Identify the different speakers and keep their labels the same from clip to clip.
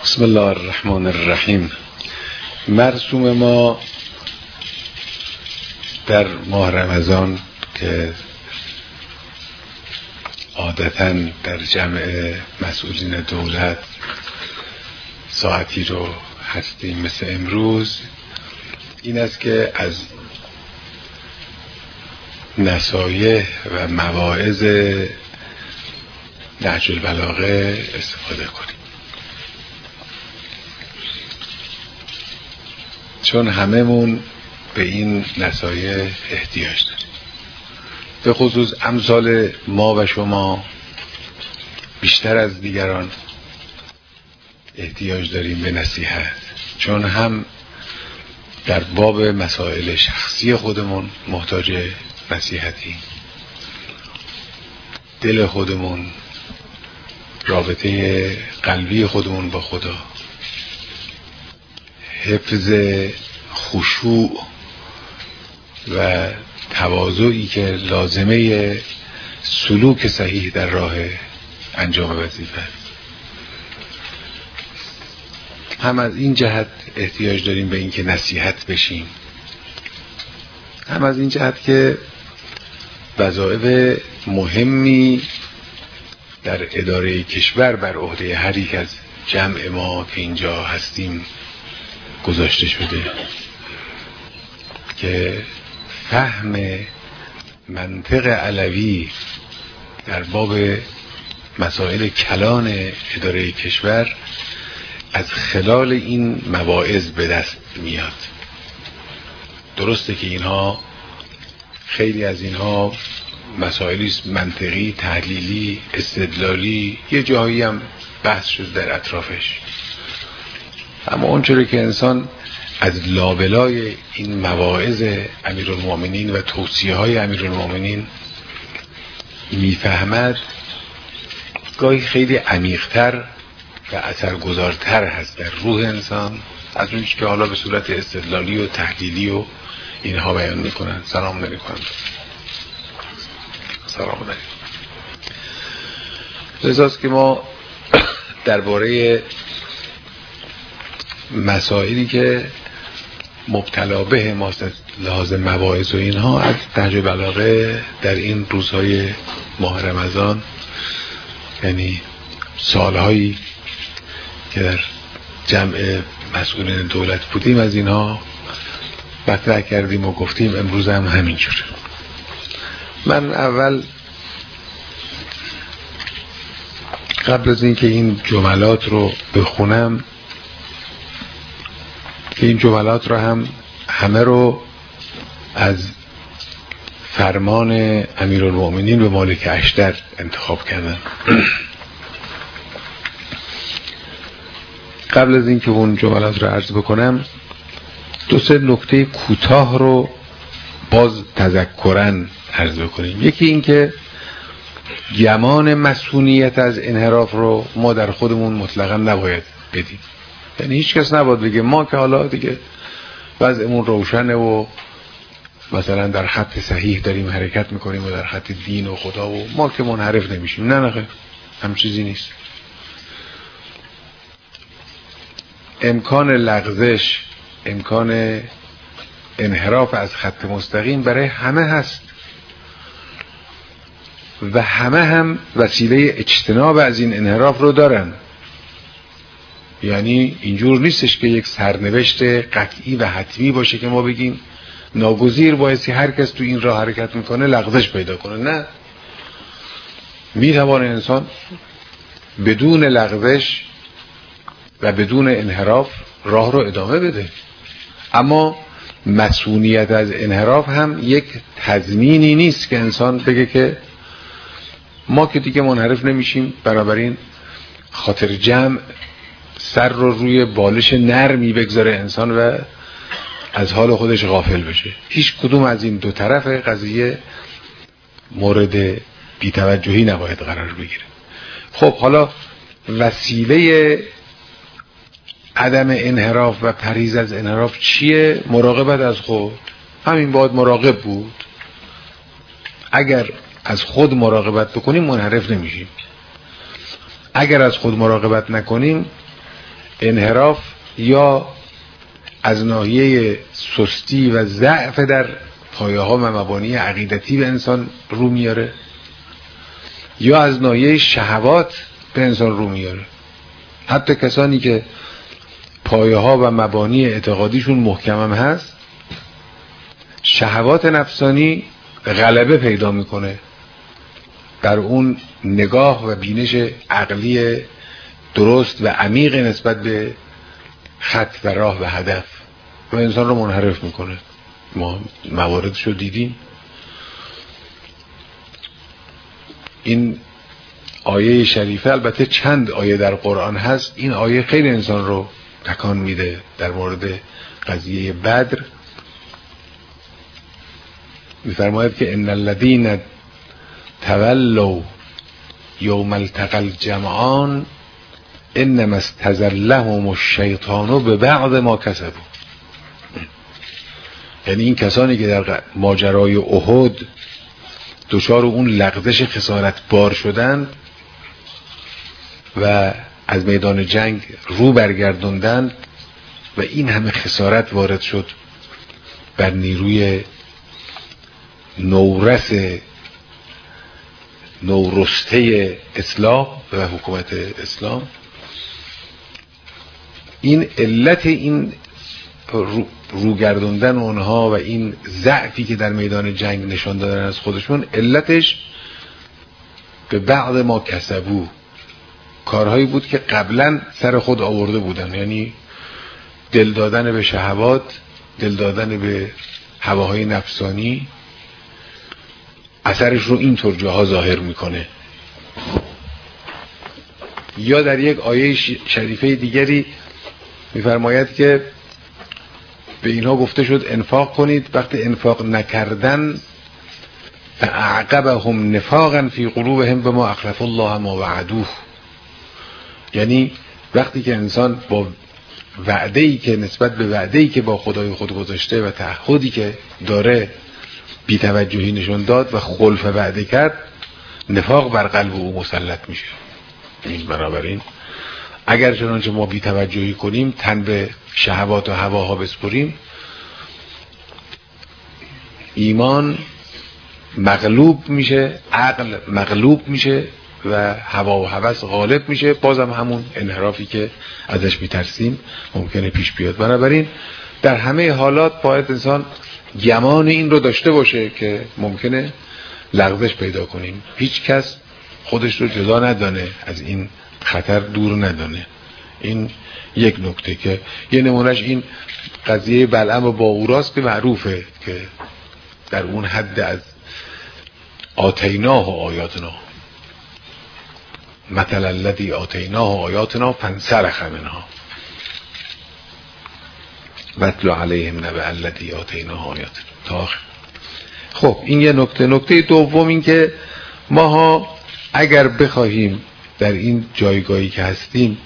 Speaker 1: بسم الله الرحمن الرحیم. مرسوم ما در ماه رمضان که عادتاً در جمع مسئولین دولت ساعتی رو هستیم مثل امروز، این است که از نصایح و مواعظ نهج البلاغه استفاده کنیم، چون هممون به این نصایح احتیاج داریم. به خصوص امثال ما و شما بیشتر از دیگران احتیاج داریم به نصیحت، چون هم در باب مسائل شخصی خودمون محتاج نصیحتی، دل خودمون، رابطه قلبی خودمون با خدا، حفظ خشوع و تواضعی که لازمه سلوک صحیح در راه انجام وظیفه است. هم از این جهت احتیاج داریم به اینکه نصیحت بشیم، هم از این جهت که وظایف مهمی در اداره کشور بر عهده هر یک از جمع ما که اینجا هستیم گذاشته شده که فهم منطق علوی در باب مسائل کلان اداره کشور از خلال این مواعظ به دست میاد. درسته که اینها خیلی از اینها مسائلی منطقی، تحلیلی، استدلالی، یه جایی هم بحث شد در اطرافش، اما اونچوری که انسان از لابلای این مواعظ امیرالمومنین و توصیه های امیرالمومنین میفهمد، گاهی خیلی عمیق‌تر و اثرگذارتر هست در روح انسان از اون که حالا به صورت استدلالی و تحلیلی و اینها بیان میکنن. سلام علیکم. سلام علیکم. لذاست که ما درباره مسائلی که مبتلا به ماست لحاظ مواعظ و اینها از نهج البلاغه در این روزهای ماه رمضان، یعنی سالهایی که در جمع مسئولین دولت بودیم، از اینها مطرح کردیم و گفتیم. امروز هم همینجور. من اول قبل از اینکه این جملات رو بخونم، که این جملات رو همه رو از فرمان امیرالمومنین به مالک اشتر انتخاب کردم. قبل از اینکه اون جملات رو عرض بکنم، دو سه نکته کوتاه رو باز تذکراً عرض بکنیم. یکی این که گمان مسئولیت از انحراف رو ما در خودمون مطلقاً نباید بدیم. یعنی هیچ کس نباید بگه ما که حالا دیگه وضعمون روشنه و مثلا در خط صحیح داریم حرکت میکنیم و در خط دین و خدا و ما که منحرف نمیشیم. نه خیر، هم چیزی نیست. امکان لغزش، امکان انحراف از خط مستقیم برای همه هست و همه هم وسیله اجتناب از این انحراف رو دارن. یعنی اینجور نیستش که یک سرنوشت قطعی و حتمی باشه که ما بگیم ناگزیر بایستی هر کس تو این راه حرکت میکنه لغزش پیدا کنه. نه، میتوانه انسان بدون لغزش و بدون انحراف راه رو ادامه بده، اما مسئولیت از انحراف هم یک تضمینی نیست که انسان بگه که ما که دیگه منحرف نمیشیم، بنابراین خاطر جمع سر رو روی بالش نرمی بگذاره انسان و از حال خودش غافل بشه. هیچ کدوم از این دو طرف قضیه مورد بی‌توجهی نباید قرار بگیره. خب حالا وسیله عدم انحراف و پرهیز از انحراف چیه؟ مراقبت از خود. همین باید مراقب بود. اگر از خود مراقبت بکنیم منحرف نمیشیم. اگر از خود مراقبت نکنیم انحراف یا از ناحیه سستی و ضعف در پایه ها و مبانی عقیدتی به انسان رو میاره یا از ناحیه شهوات به انسان رو میاره. حتی کسانی که پایه ها و مبانی اعتقادیشون محکم هم هست، شهوات نفسانی غلبه پیدا میکنه در اون نگاه و بینش عقلی درست و عمیق نسبت به خط و راه و هدف و انسان رو منحرف میکنه. ما مواردش رو دیدیم. این آیه شریفه، البته چند آیه در قرآن هست، این آیه خیلی انسان رو تکان میده. در مورد قضیه بدر میفرماید که ان الذین تولوا یوم التقى الجمعان انما استزلهم الشیطان ببعض ما کسبوا. یعنی این کسانی که در ماجرای احد دچار اون لغزش خسارت بار شدند و از میدان جنگ رو برگردوندند و این همه خسارت وارد شد بر نیروی نورسته اسلام و حکومت اسلام، این علت این روگردوندن اونها و این ضعفی که در میدان جنگ نشان دادن از خودشون، علتش به بعض ما کسبو، کارهایی بود که قبلا سر خود آورده بودن. یعنی دل دادن به شهوات، دل دادن به هواهای نفسانی، اثرش رو اینطور جاها ظاهر میکنه. یا در یک آیه شریفه دیگری میفرماید که به اینها گفته شد انفاق کنید، وقتی انفاق نکردن فاعقبهم نفاقا فی قلوبهم بما اخلف الله ما وعدوه. یعنی وقتی که انسان با وعده‌ای که نسبت به وعده‌ای که با خدای خود گذاشته و تعهدی که داره بی‌توجهی نشون داد و خلف وعده کرد، نفاق بر قلب او مسلط میشه. این بنابراین اگر چنانچه ما بی‌توجهی کنیم، تن به شهوات و هواها بسپریم، ایمان مغلوب میشه، عقل مغلوب میشه و هوا و هوس غالب میشه. بازم همون انحرافی که ازش میترسیم ممکنه پیش بیاد. بنابراین در همه حالات باید انسان گمان این رو داشته باشه که ممکنه لغزش پیدا کنیم. هیچ کس خودش رو جدا ندانه، از این خطر دور ندانه. این یک نکته که یه نمونهش این قضیه بلعم و باوراست که معروفه که در اون حد از آتیناه و آیاتنا، مثل الذی آتیناه و آیاتنا فانسلخ منها واتل علیهم نبأ الذی آتیناه آیاتنا تا آخر. خب این یه نکته. نکته دوم این که ماها اگر بخواهیم در این جایگاهی که هستیم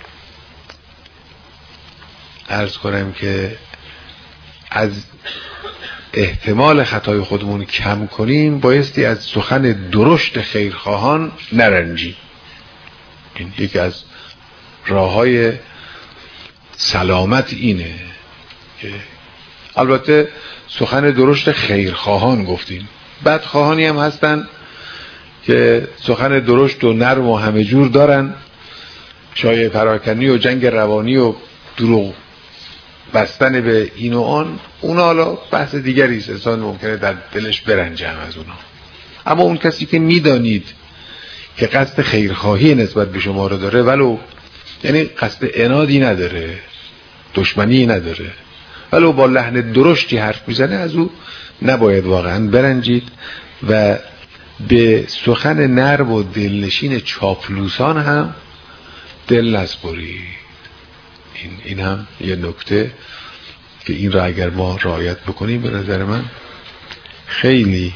Speaker 1: عرض کنم که از احتمال خطای خودمون کم کنیم، بایستی از سخن درشت خیرخواهان نرنجیم. این یکی از راههای سلامت اینه که البته سخن درشت خیرخواهان گفتیم، بدخواهانی هم هستن که سخن درشت و نرم و همه جور دارن، شایع پراکنی و جنگ روانی و دروغ بستن به این و آن، اونا حالا بحث دیگری است، انسان ممکنه در دلش برنجه هم از اونا. اما اون کسی که میدانید که قصد خیرخواهی نسبت به شما رو داره، ولو یعنی قصد عنادی نداره، دشمنی نداره، ولو با لحن درشتی حرف میزنه، از او نباید واقعا برنجید و به سخن نرم و دلنشین چاپلوسان هم دل نسپرید. این هم یه نکته که این را اگر ما رعایت بکنیم به نظر من خیلی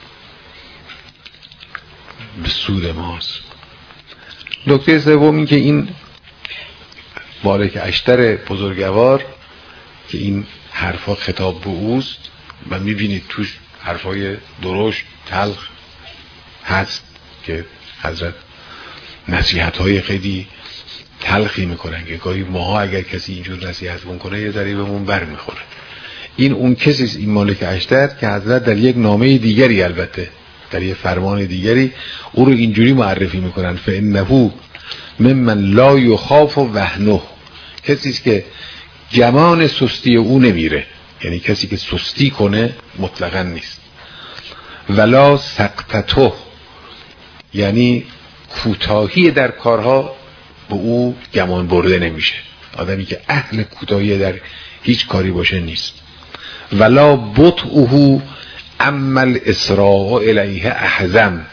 Speaker 1: به سود ماست. نکته سوم این که این مالک اشتر بزرگوار که این حرفا خطاب به اوست و میبینید توش حرفای درشت تلخ هست که حضرت نصیحت‌های خیلی تلخی میکنن که گاهی ماها اگر کسی اینجور نصیحتمون کنه یه ذره بهمون بر میخوره. این اون کسی این مالک اشتر که حضرت در یک نامه دیگری، البته در یک فرمان دیگری، او رو اینجوری معرفی میکنن: فانه ممن لا یخاف وهنه، کسی است که گمان سستی او نمیره، یعنی کسی که سستی کنه مطلقاً نیست. ولا سقطته، یعنی کوتاهی در کارها به او گمان برده نمیشه، آدمی که اهل کوتاهی در هیچ کاری باشه نیست. ولا بطئه اما الاسراع الیه احزم،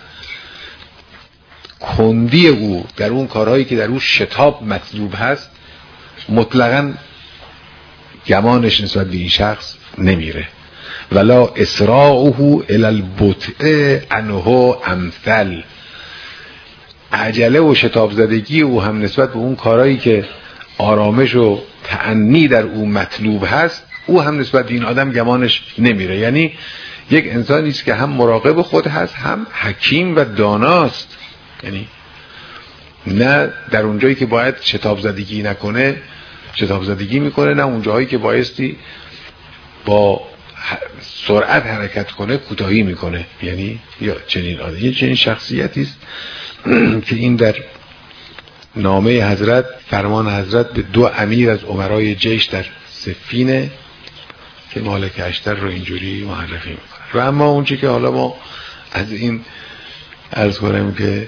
Speaker 1: کندی او در اون کارهایی که در اون شتاب مطلوب هست مطلقاً گمانش نسبت به این شخص نمیره. ولا اسراعه الی البطء عنه امثل، عجله و شتاب زدگی او هم نسبت به اون کارهایی که آرامش و تأنی در او مطلوب هست، او هم نسبت به این آدم گمانش نمیره. یعنی یک انسانی است که هم مراقب خود هست، هم حکیم و داناست. یعنی نه در اونجایی که باید شتاب زدگی نکنه شتاب زدگی میکنه، نه اونجایی که بایستی با سرعت حرکت کنه کوتاهی میکنه. یعنی یا چنین آدمی، یه چنین شخصیتی است که این در نامه حضرت، فرمان حضرت به 2 امیر از امرای جیش در صفینه که مالک اشتر رو اینجوری معرفی میکنه. و اما اون چی که حالا ما از این عرض کنم که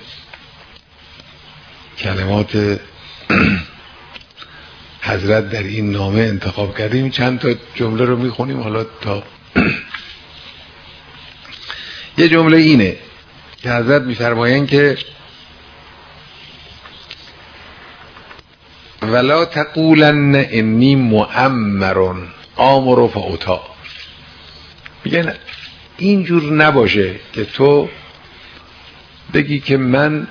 Speaker 1: کلمات حضرت در این نامه انتخاب کردیم، چند تا جمله رو میخونیم حالا تا یه جمله اینه که حضرت میفرمایند که ولا تقولن انی مؤمر آمر فاطاع، میگن اینجور نباشه که تو بگی که من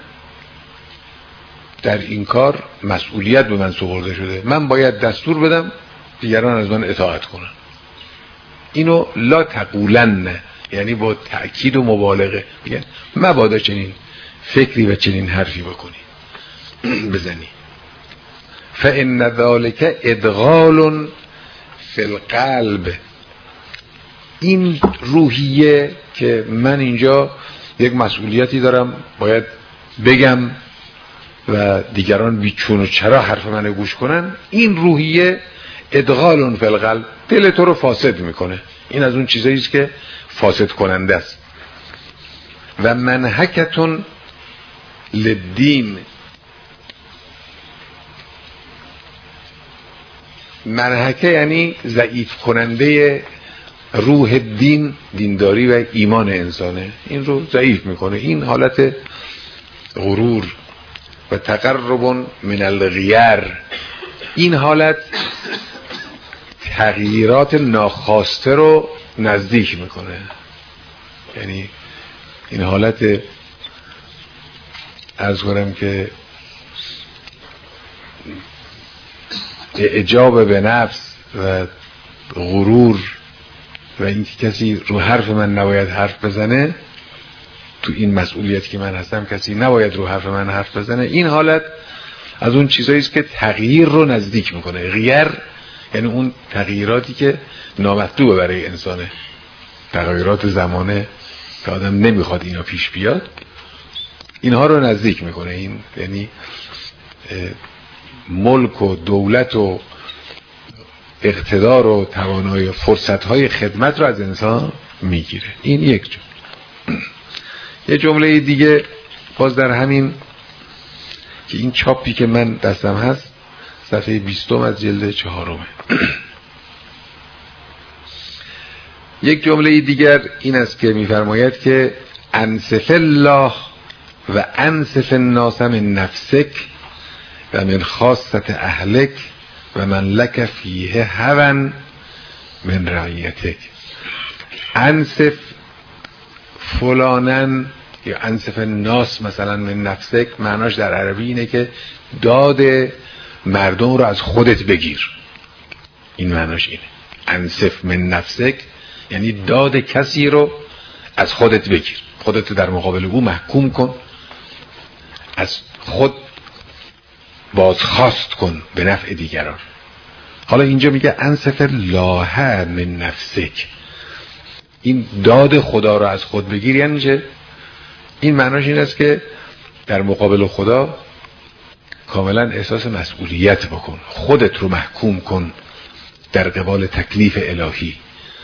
Speaker 1: در این کار مسئولیت به من سپرده شده، من باید دستور بدم دیگران از من اطاعت کنن. اینو لا تقولن، یعنی با تأکید و مبالغه میگن مبادا چنین فکری و چنین حرفی بکنی بزنی. فإن ذلك ادغال فی القلب، این روحیه که من اینجا یک مسئولیتی دارم باید بگم و دیگران بیچون و چرا حرف من گوش کنن، این روحیه ادغال فی القلب، دل تو رو فاسد میکنه. این از اون چیزایی است که فاسد کننده است. و منهکتون للدین، منهکه یعنی ضعیف کننده روح دین، دینداری و ایمان انسانه، این رو ضعیف میکنه. این حالت غرور و تقرب من الغیر، این حالت تغییرات ناخواسته رو نزدیک میکنه. یعنی این حالت عرض کنم که اعجاب به نفس و غرور و اینکه کسی رو حرف من نباید حرف بزنه، تو این مسئولیت که من هستم کسی نباید رو حرف من حرف بزنه، این حالت از اون چیزایی است که تغییر رو نزدیک میکنه. غیر یعنی اون تغییراتی که نامطلوبه برای انسانه، تغییرات زمانه که آدم نمیخواد اینا پیش بیاد، اینها رو نزدیک میکنه. این یعنی ملک و دولت و اقتدار و توانایی فرصت‌های خدمت رو از انسان میگیره. این یک جمله. یه جمله دیگه باز در همین که این چاپی که من دستم هست صفحه 20 از جلد 4. یک جمله دیگر این است که میفرماید که انصف الله و انصف الناس من نفسک و من خاصت اهلک و من لک فیه هوا من رعیتک. انصف فلانن یا انصف الناس مثلا من نفسک، معناش در عربی اینه که داد مردم رو از خودت بگیر. این معناش اینه. انصف من نفسک یعنی داد کسی رو از خودت بگیر، خودت در مقابل او محکوم کن، از خود بازخواست کن به نفع دیگران. حالا اینجا میگه انصف الله من نفسک، این داد خدا رو از خود بگیر. یعنی چه؟ این معناش این است که در مقابل خدا کاملا احساس مسئولیت بکن، خودت رو محکوم کن در قبال تکلیف الهی.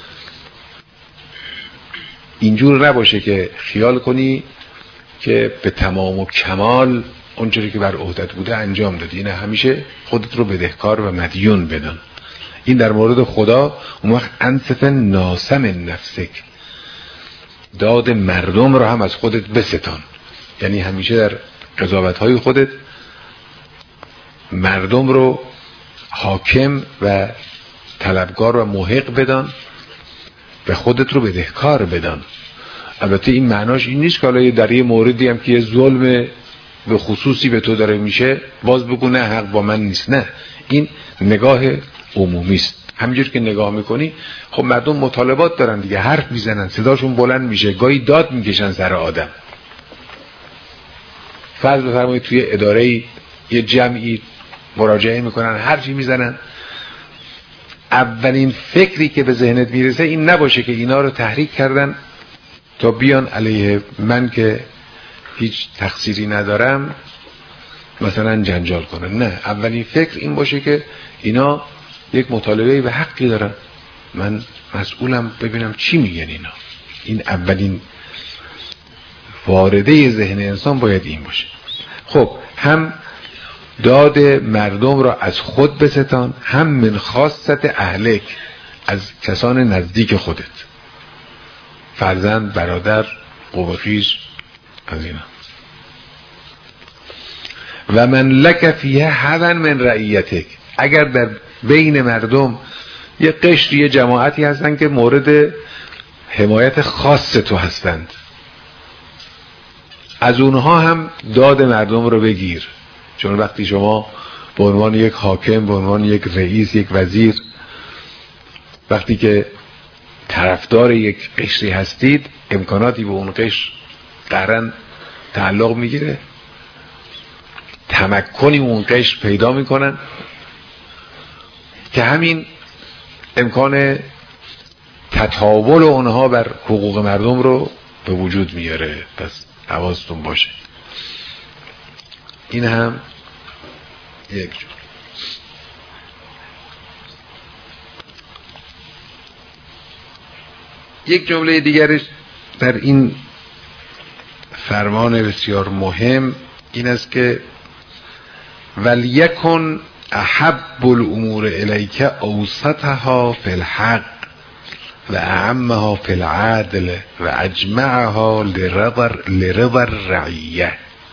Speaker 1: اینجور نباشه که خیال کنی که به تمام و کمال اونجوری که بر عهدت بوده انجام دادی. نه، همیشه خودت رو بدهکار و مدیون بدان. این در مورد خدا. اون وقت انصف ناسم نفسک، داد مردم رو هم از خودت بستان. یعنی همیشه در قضاوت‌های خودت مردم رو حاکم و طلبگار و محق بدان و خودت رو بدهکار بدان. البته این معناش این نیست که حالا در یه موردی هم که یه ظلم به خصوصی به تو داره میشه باز بگو نه حق با من نیست. نه، این نگاه عمومی است. همینجور که نگاه میکنی خب مردم مطالبات دارن دیگه، حرف میزنن، صداشون بلند میشه، گاهی داد میکشن سر آدم. فرض بفرمایید توی اداره یه جمعی مراجعه میکنن، حرفی میزنن، اولین فکری که به ذهنت میرسه این نباشه که اینا رو تحریک کردن تا بیان علیه من که هیچ تقصیری ندارم مثلا جنجال کنن. نه، اولین فکر این باشه که اینا یک مطالبه به حقی دارن، من مسئولم ببینم چی میگن اینا. این اولین وارده ذهن انسان باید این باشه. خب هم داد مردم را از خود بستان، هم من خاصت اهلک، از کسان نزدیک خودت، فرزند، برادر، قوم خویش، از اینا. و من لک فیه حظا من رعیتک، اگر در بین مردم یه قشر، یه جماعتی هستن که مورد حمایت خاص تو هستند، از اونها هم داد مردم رو بگیر. چون وقتی شما به عنوان یک حاکم، به عنوان یک رئیس، یک وزیر، وقتی که طرفدار یک قشری هستید، امکاناتی به اون قشر قرن تعلق میگیره، تمکنی اون قشر پیدا میکنن که همین امکان تطاول اونها بر حقوق مردم رو به وجود میاره. پس حواستون باشه. این هم یک جور. یک جمله دیگرش در این فرمان بسیار مهم این است که ولیکن احب الامور الیک اوسطها فی الحق و اعمها فی العدل و اجمعها لرضا الرعیه.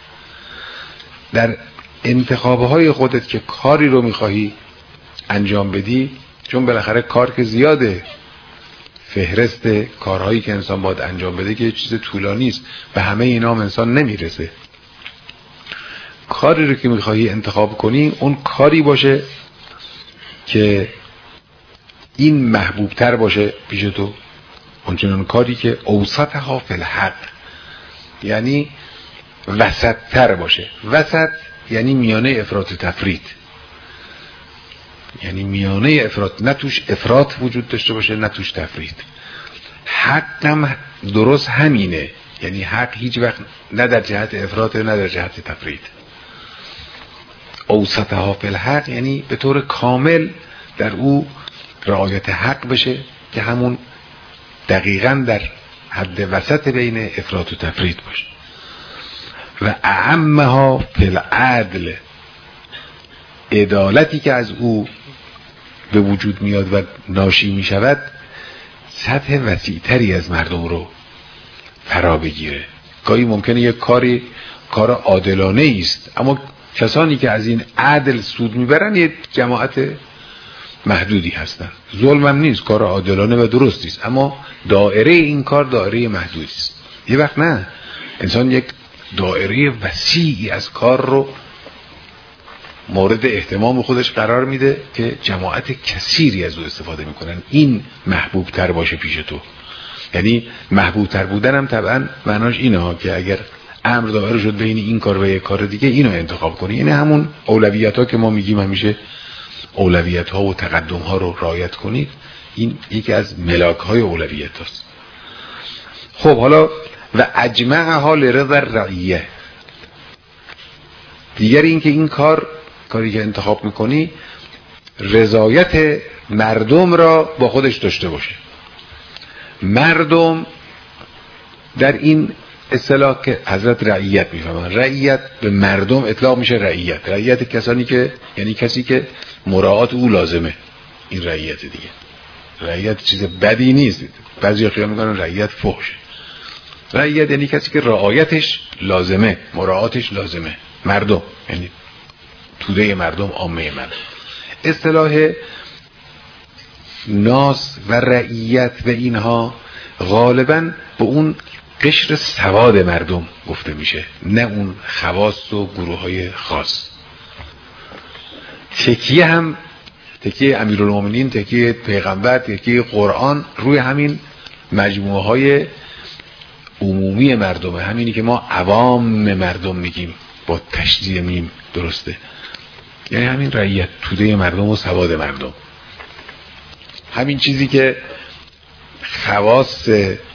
Speaker 1: در انتخابهای خودت که کاری رو میخواهی انجام بدی، چون بالاخره کار که زیاده، فهرست کارهایی که انسان باید انجام بده که یه چیز طولانی است، به همه اینا هم انسان نمیرسه. کاری رو که میخواهی انتخاب کنی اون کاری باشه که این محبوب تر باشه پیش تو، اونچنان کاری که اوسطها فی الحق، یعنی وسط تر باشه. وسط یعنی میانه افراط و تفرید، یعنی میانه افراط، نه توش افراط وجود داشته باشه نه توش تفرید. حق هم درست همینه، یعنی حق هیچ وقت نه در جهت افراط نه در جهت تفرید. اوسطها فی الحق یعنی به طور کامل در او رعایت حق بشه که همون دقیقاً در حد وسط بین افراط و تفرید باشه. و اعمها فی العدل، عدالتی که از او به وجود میاد و ناشی می شود سطح وسیع‌تری از مردم رو فرا بگیره. گاهی ممکنه یک کار عادلانه است، اما کسانی که از این عدل سود میبرن یه جماعت محدودی هستن. ظلم هم نیست، کار عادلانه و درستی است، اما دایره این کار دایره محدودی است. یه وقت نه، انسان یک دایره وسیعی از کار رو مورد اهتمام خودش قرار میده که جماعت کثیری از او استفاده میکنن. این محبوب تر باشه پیش تو. یعنی محبوب تر بودن هم طبعا معناش اینه ها که اگر امر دائر شد بین این کار و یک کار دیگه، اینو انتخاب کنی. یعنی همون اولویت ها که ما میگیم همیشه اولویت ها و تقدم ها رو رعایت کنید، این یکی از ملاک های اولویت هاست. خب حالا و اجمعها لرضا الرعیه، دیگر این که این کاری که انتخاب میکنی رضایت مردم را با خودش داشته باشه. مردم در این اصطلاح که حضرت رعیت میفهمن، رعیت به مردم اطلاق میشه. رعیت کسانی که یعنی کسی که مراعات او لازمه، این رعیت دیگه. رعیت چیز بدی نیست، بعضی خیال میکنن رعیت فحشه. رعیت یعنی کسی که رعایتش لازمه، مراعاتش لازمه. مردم یعنی توده مردم، عامه مردم. اصطلاح ناس و رعیت و اینها غالباً به اون قشر سواد مردم گفته میشه، نه اون خواص و گروه های خاص. تکیه امیرالمومنین، تکیه پیغمبر، تکیه قرآن روی همین مجموعه های عمومی مردمه، همینی که ما عوام مردم میگیم با تشدید میم، درسته؟ یعنی همین رعیت، توده مردم و سواد مردم، همین چیزی که خواص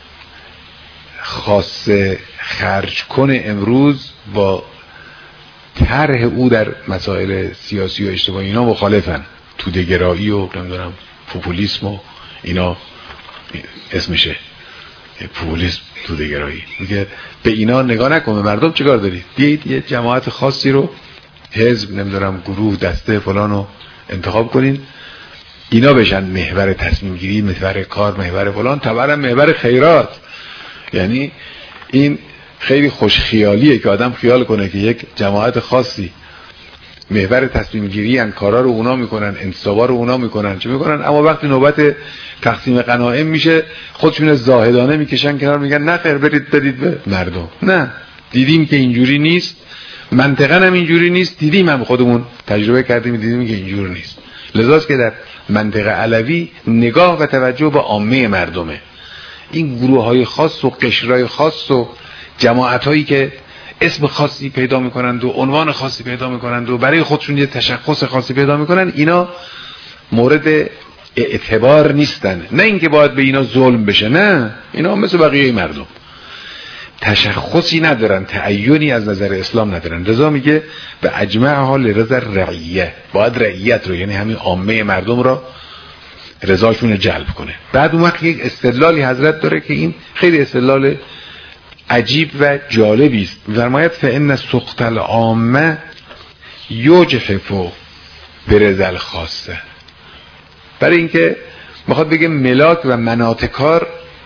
Speaker 1: خرج کنه امروز با طرح او در مسائل سیاسی و اجتماعی اینا مخالفن. توده گرایی و نمیدونم پوپولیسم و اینا اسمشه پوپولیسم، توده گرایی. میگه به اینا نگاه نکن، به مردم چیکار داری؟ بیایید یه جماعت خاصی رو، حزب، نمیدونم گروه، دسته فلانو انتخاب کنین، اینا بشن محور تصمیم گیری، محور کار، محور فلان، طبعا محور خیرات. یعنی این خیلی خوش خیالیه که آدم خیال کنه که یک جماعت خاصی محور تصمیم گیری ان، کارا رو اونا میکنن، انتصابا رو اونا میکنن، چه میکنن، اما وقتی نوبت تقسیم غنایم میشه خودشون زاهدانه میکشن کنار، میگن نه خیر برید بدید به مردم. نه، دیدیم که اینجوری نیست، منطقاً هم اینجوری نیست، دیدیم، هم خودمون تجربه کردیم، دیدیم که اینجور نیست. لذاست که در منطقه علوی نگاه و توجه به عامه مردمه. این گروه های خاص و قشرهای خاص و جماعت هایی که اسم خاصی پیدا میکنند و عنوان خاصی پیدا میکنند و برای خودشون یه تشخص خاصی پیدا میکنند، اینا مورد اعتبار نیستن. نه اینکه باید به اینا ظلم بشه، نه، اینا مثل بقیه مردم تشخصی ندارن، تعیینی از نظر اسلام ندارن. رضا میگه به اجمعها لرضا الرعیه، باید رعیت رو یعنی همین عامه مردم رو رضاشون جلب کنه. بعد اون وقت یک استدلالی حضرت داره که این خیلی استدلال عجیب و جالبی است. می‌فرماید فإن سخط العامه یجحف برضا الخاصه. برای اینکه میخواد بگه ملاک و مناط کار،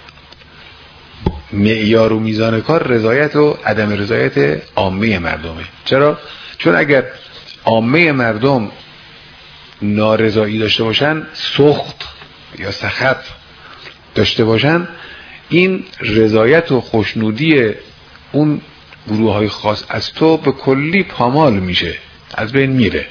Speaker 1: معیار و میزان کار رضایت و عدم رضایت عامه مردمه. چرا؟ چون اگر عامه مردم نارضایی داشته باشن، سخط یا سخط داشته باشن، این رضایت و خوشنودی اون گروه های خاص از تو به کلی پامال میشه، از بین میره.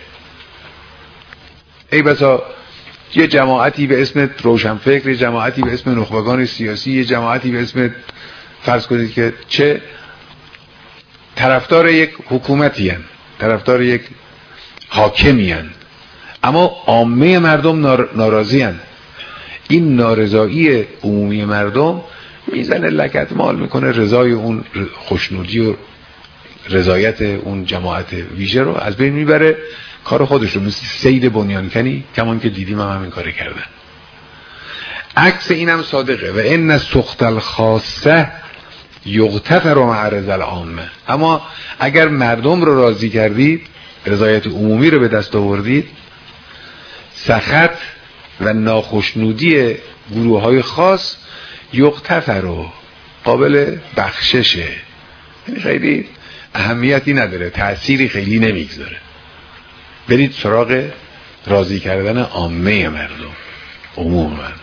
Speaker 1: ای بسا یه جماعتی به اسم روشنفکر، یه جماعتی به اسم نخبگان سیاسی، یه جماعتی به اسم فرض کنید که چه طرفدار یک حکومتی هن، طرفدار یک حاکمی هن، اما عامه مردم ناراضی هن. این نارضایی عمومی مردم میزنه لگد مال میکنه رضای اون خوشنودی و رضایت اون جماعت ویژه رو از بین میبره، کار خودش رو مثل سید بنیانکنی کمان که دیدیم هم همین کار کردن. عکس اینم صادقه. و ان سخط الخاصه یغتفر مع رضا العامه. اما اگر مردم رو راضی کردید، رضایت عمومی رو به دست آوردید، سخط و ناخشنودی گروه های خاص یغتفر قابل بخششه، یعنی خیلی اهمیتی نداره، تأثیری خیلی نمیگذاره. برید سراغ راضی کردن عامه مردم، عموم مردم.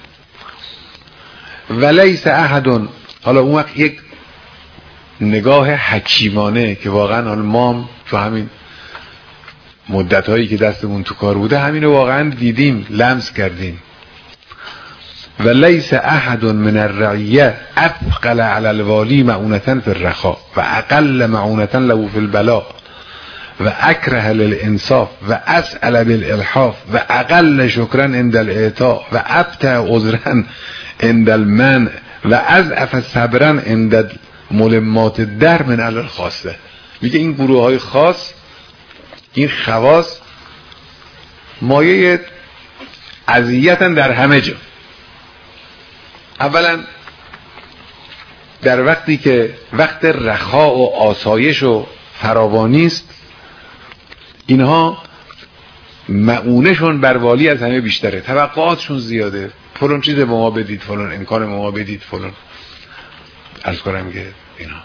Speaker 1: ولیس احد. حالا اون وقت یک نگاه حکیمانه که واقعا ما تو همین مدت هایی که دستمون تو کار بوده همینو واقعا دیدیم، لمس کردیم. و لیس احد من الرعیه اثقل علی الوالی معونة فی الرخاء و اقل معونة له فی البلاء و اکره للانصاف و اسأل بالالحاف و اقل شکرا عند الاعطاء و ابتع عذرا عند المنع و اضعف صبرا عند ملمات در من الخاصه. میگه این گروه های خاص، این خواص مایه اذیتن در همه جا. اولا در وقتی که وقت رخا و آسایش و فراوانی است، اینها معونهشون بر والی از همه بیشتره، توقعاتشون زیاده، فلان چیز به ما بدید، فلان امکان به ما بدید، فلان عرض کنم که اینا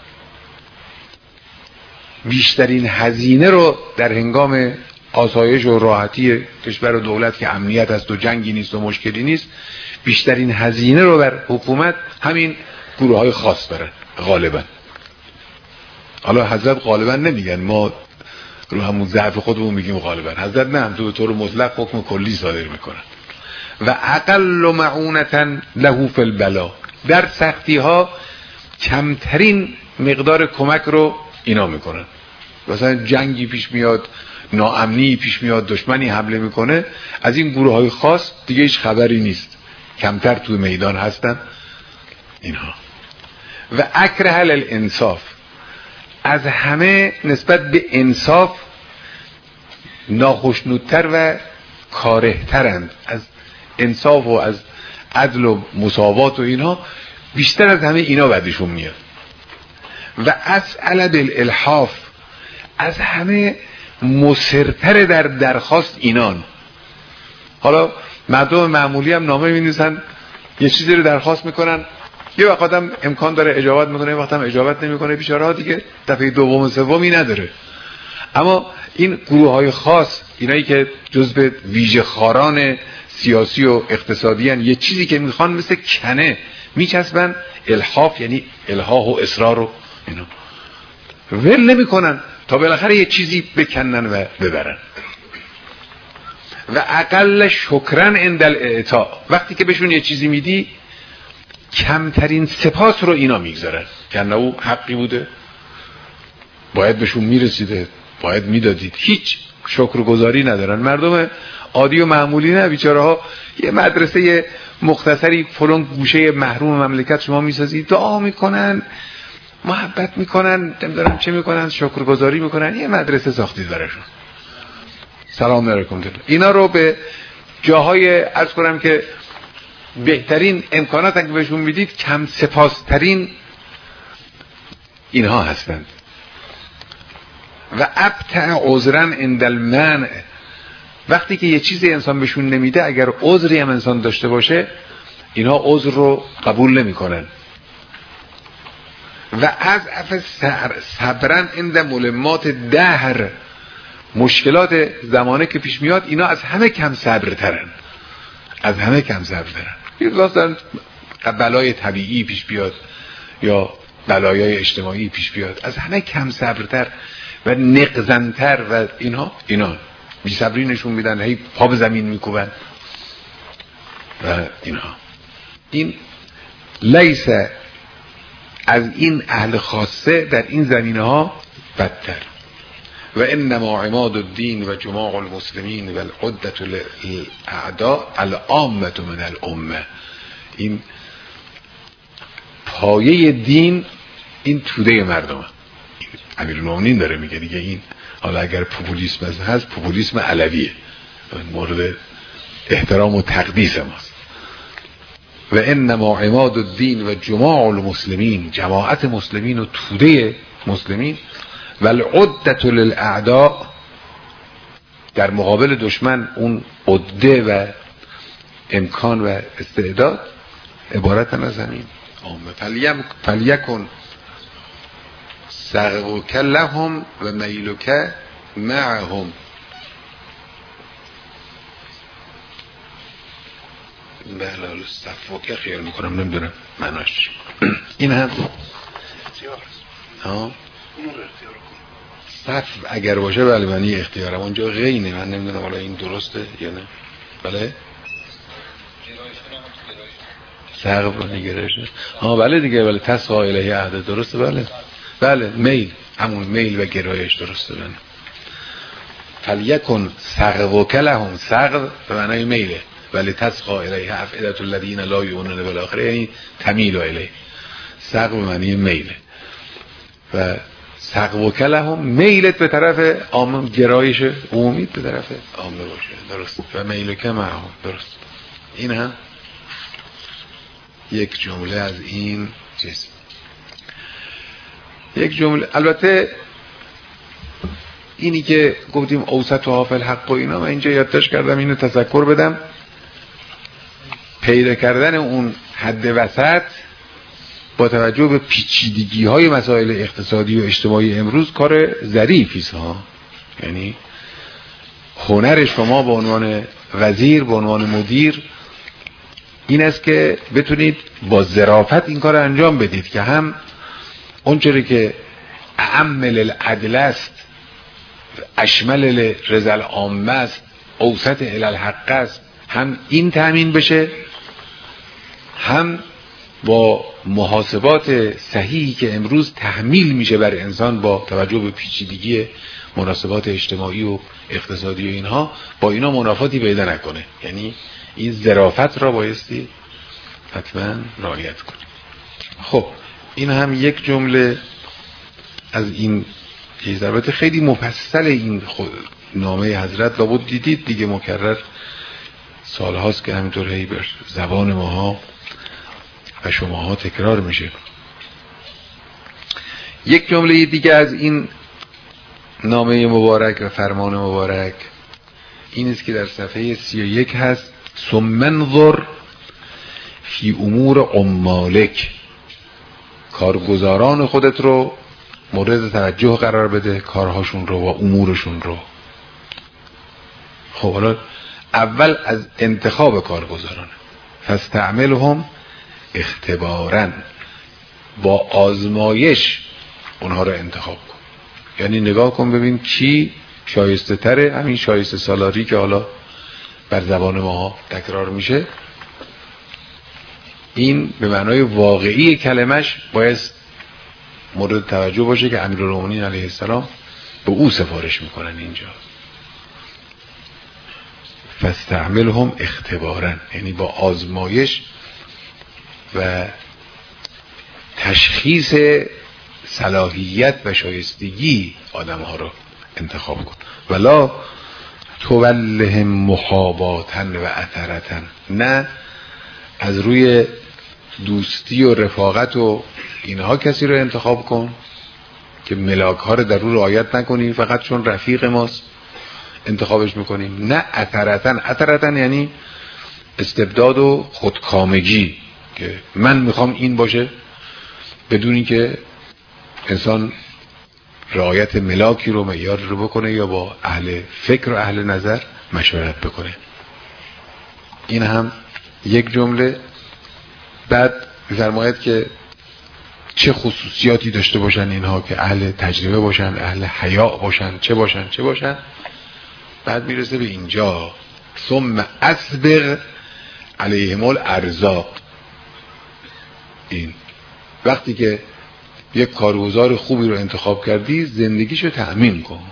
Speaker 1: بیشترین هزینه رو در هنگام آسایش و راحتی کشور و دولت که امنیت است و جنگی نیست و مشکلی نیست، بیشترین هزینه رو بر حکومت همین گروه های خاص دارن غالبا. حالا حضرت غالبا نمیگن، ما رو همون ضعف خودمون میگیم غالبا، حضرت نه، هم تو به طور مطلق حکم کلی صادر میکنن. و اقل معونة له فی البلا، در سختی ها کمترین مقدار کمک رو اینا میکنن. مثلا جنگی پیش میاد، ناامنی پیش میاد، دشمنی حمله میکنه، از این گروه های خاص دیگه هیچ خبری نیست، کمتر توی میدان هستن اینها. و اکره للانصاف، از همه نسبت به انصاف ناخشنودتر و کارهترند، از انصاف و از عدل و مساوات و اینها بیشتر از همه اینا بعدشون میاد. و اسأل بالالحاف، از همه مصرتر در درخواست اینان. حالا مردم معمولی هم نامه می‌نویسن، یه چیزی رو درخواست میکنن، یه وقت هم امکان داره اجابت میکنه، یه وقت هم اجابت نمیکنه، بیچاره ها دیگه دفعه دوم و سومی نداره. اما این گروه های خاص، اینایی که جزء ویژه خاران سیاسی و اقتصادی هن، یه چیزی که میخوان مثل کنه میچسبن، الحاف یعنی الحاح و اصرار و اینا ول نمیکنن تا بالاخره یه چیزی بکنن و ببرن. و اقل شکرن عند الاعطاء، وقتی که بهشون یه چیزی میدی کمترین سپاس رو اینا میگذارن، که او حقی بوده، باید بهشون میرسیده، باید میدادید، هیچ شکرگزاری ندارن. مردم عادی و معمولی نه، بیچاره ها یه مدرسه مختصری فلان گوشه محروم مملکت شما میسازید، دعا میکنن، محبت میکنن، نمیدونم چه میکنن، شکرگزاری میکنن، یه مدرسه ساختید براشون، سلام علیکم. اینا رو به جاهای عرض کنم که بهترین امکانات که بهشون میدید کم سپاسترین اینها هستند. و ابتع عذرا عند المنع، وقتی که یه چیزی انسان بهشون نمیده، اگر عذری هم انسان داشته باشه اینها عذر رو قبول نمیکنن. و اضعف صبرا عند ملمات دهر، مشکلات زمانه که پیش میاد اینا از همه کم صبرترن، از همه کم صبرترن. مثلا بلای طبیعی پیش بیاد یا بلایای اجتماعی پیش بیاد، از همه کم صبرتر و نقزنتر و اینا بی صبری نشون میدن، هی پا به زمین میکوبن و اینها. این لیس از این اهل خاصه در این زمینه ها بدتر. و انما عماد الدین و جماع المسلمین و العدة الاعداء العامة من الامه، این پایه دین، این توده مردمه. امیرالمومنین داره میگه دیگه، این حالا اگر پوپولیسم هست، پوپولیسم علویه، مورد احترام و تقدیس ماست. و انما عماد الدین و جماع المسلمین، جماعت مسلمین و توده مسلمین، و العدة للاعداء، در مقابل دشمن اون عده و امکان و استعداد عبارتن از همین عامه. فلیکن سغوک لهم و میلک معهم. بله صفوکه خیال میکنم، نمیدونم معناش. این هم صف اگر باشه بله معنی اختیارم، اونجا غینه، من نمیدونم حالا این درسته یا نه. بله سقف نگرش. بله دیگه، بله تسقا الیه عهد، درسته، بله میل، همون میل و گرایش، درسته. بله فلیکن سقوک لهم، سقو به معنای میله، ولی تسقا الیه افئدة الذین لا یؤمنون بالآخرة، یعنی تمیل الیه. سقو به معنی میله و سقوک لهم، میلت به طرف عام، گرایش عمومی به طرف عامه باشه، درست. و میلک معهم، درست. این هم یک جمله از این چیز. یک جمله البته اینی که گفتیم اوسط و حافل حق و اینا، من اینجا یادداشت کردم اینو تذکر بدم. پیدا کردن اون حد وسط با توجه به پیچیدگی های مسائل اقتصادی و اجتماعی امروز کار ظریفیست ها. یعنی هنر شما به عنوان وزیر، به عنوان مدیر، این است که بتونید با ظرافت این کار انجام بدید که هم اونچوری که اعم للعدل است، اشمل لرضا العامه است، اوسط الی الحق است، هم این تأمین بشه، هم با محاسبات صحیحی که امروز تحمیل میشه بر انسان با توجه به پیچیدگی مناسبات اجتماعی و اقتصادی و اینها، با اینا منافاتی پیدا نکنه. یعنی این ظرافت را بایستی حتما رعایت کنه. خب این هم یک جمله از این که البته خیلی مفصل این نامه حضرت، لابد دیدید دیگه، مکرر سالهاست که همینطور هی بر زبان ماها و شماها تکرار میشه. یک جمله دیگه از این نامه مبارک و فرمان مبارک این است که در صفحه 31 هست: ثم انظر فی امور عمالک، کارگزاران خودت رو مورد توجه قرار بده، کارهاشون رو و امورشون رو. خب حالا اول از انتخاب کارگزاران، فاستعملهم اختباراً، با آزمایش اونها رو انتخاب کن. یعنی نگاه کن ببین کی شایسته تره، همین شایسته سالاری که حالا بر زبان ما تکرار میشه، این به معنای واقعی کلمش باید مورد توجه باشه که امیرالمومنین علیه السلام به او سفارش میکنن اینجا. فاستعملهم اختباراً، یعنی با آزمایش و تشخیص صلاحیت و شایستگی آدم ها رو انتخاب کن. ولا تولهم مخاباتا و اثرتا، نه از روی دوستی و رفاقت و اینها کسی رو انتخاب کن که ملاک ها رو در رو رعایت نکنی، فقط چون رفیق ماست انتخابش میکنیم. نه اثرتا یعنی استبداد و خودکامگی که من میخوام این باشه، بدون اینکه انسان رعایت ملاکی رو، معیار رو بکنه یا با اهل فکر و اهل نظر مشورت بکنه. این هم یک جمله. بعد می‌فرماید که چه خصوصیاتی داشته باشن اینها که اهل تجربه باشن، اهل حیا باشن، چه باشن. بعد میرسه به اینجا: ثم اسبغ علیهم الارزاق. این وقتی که یک کارگزار خوبی رو انتخاب کردی، زندگیشو تأمین کن.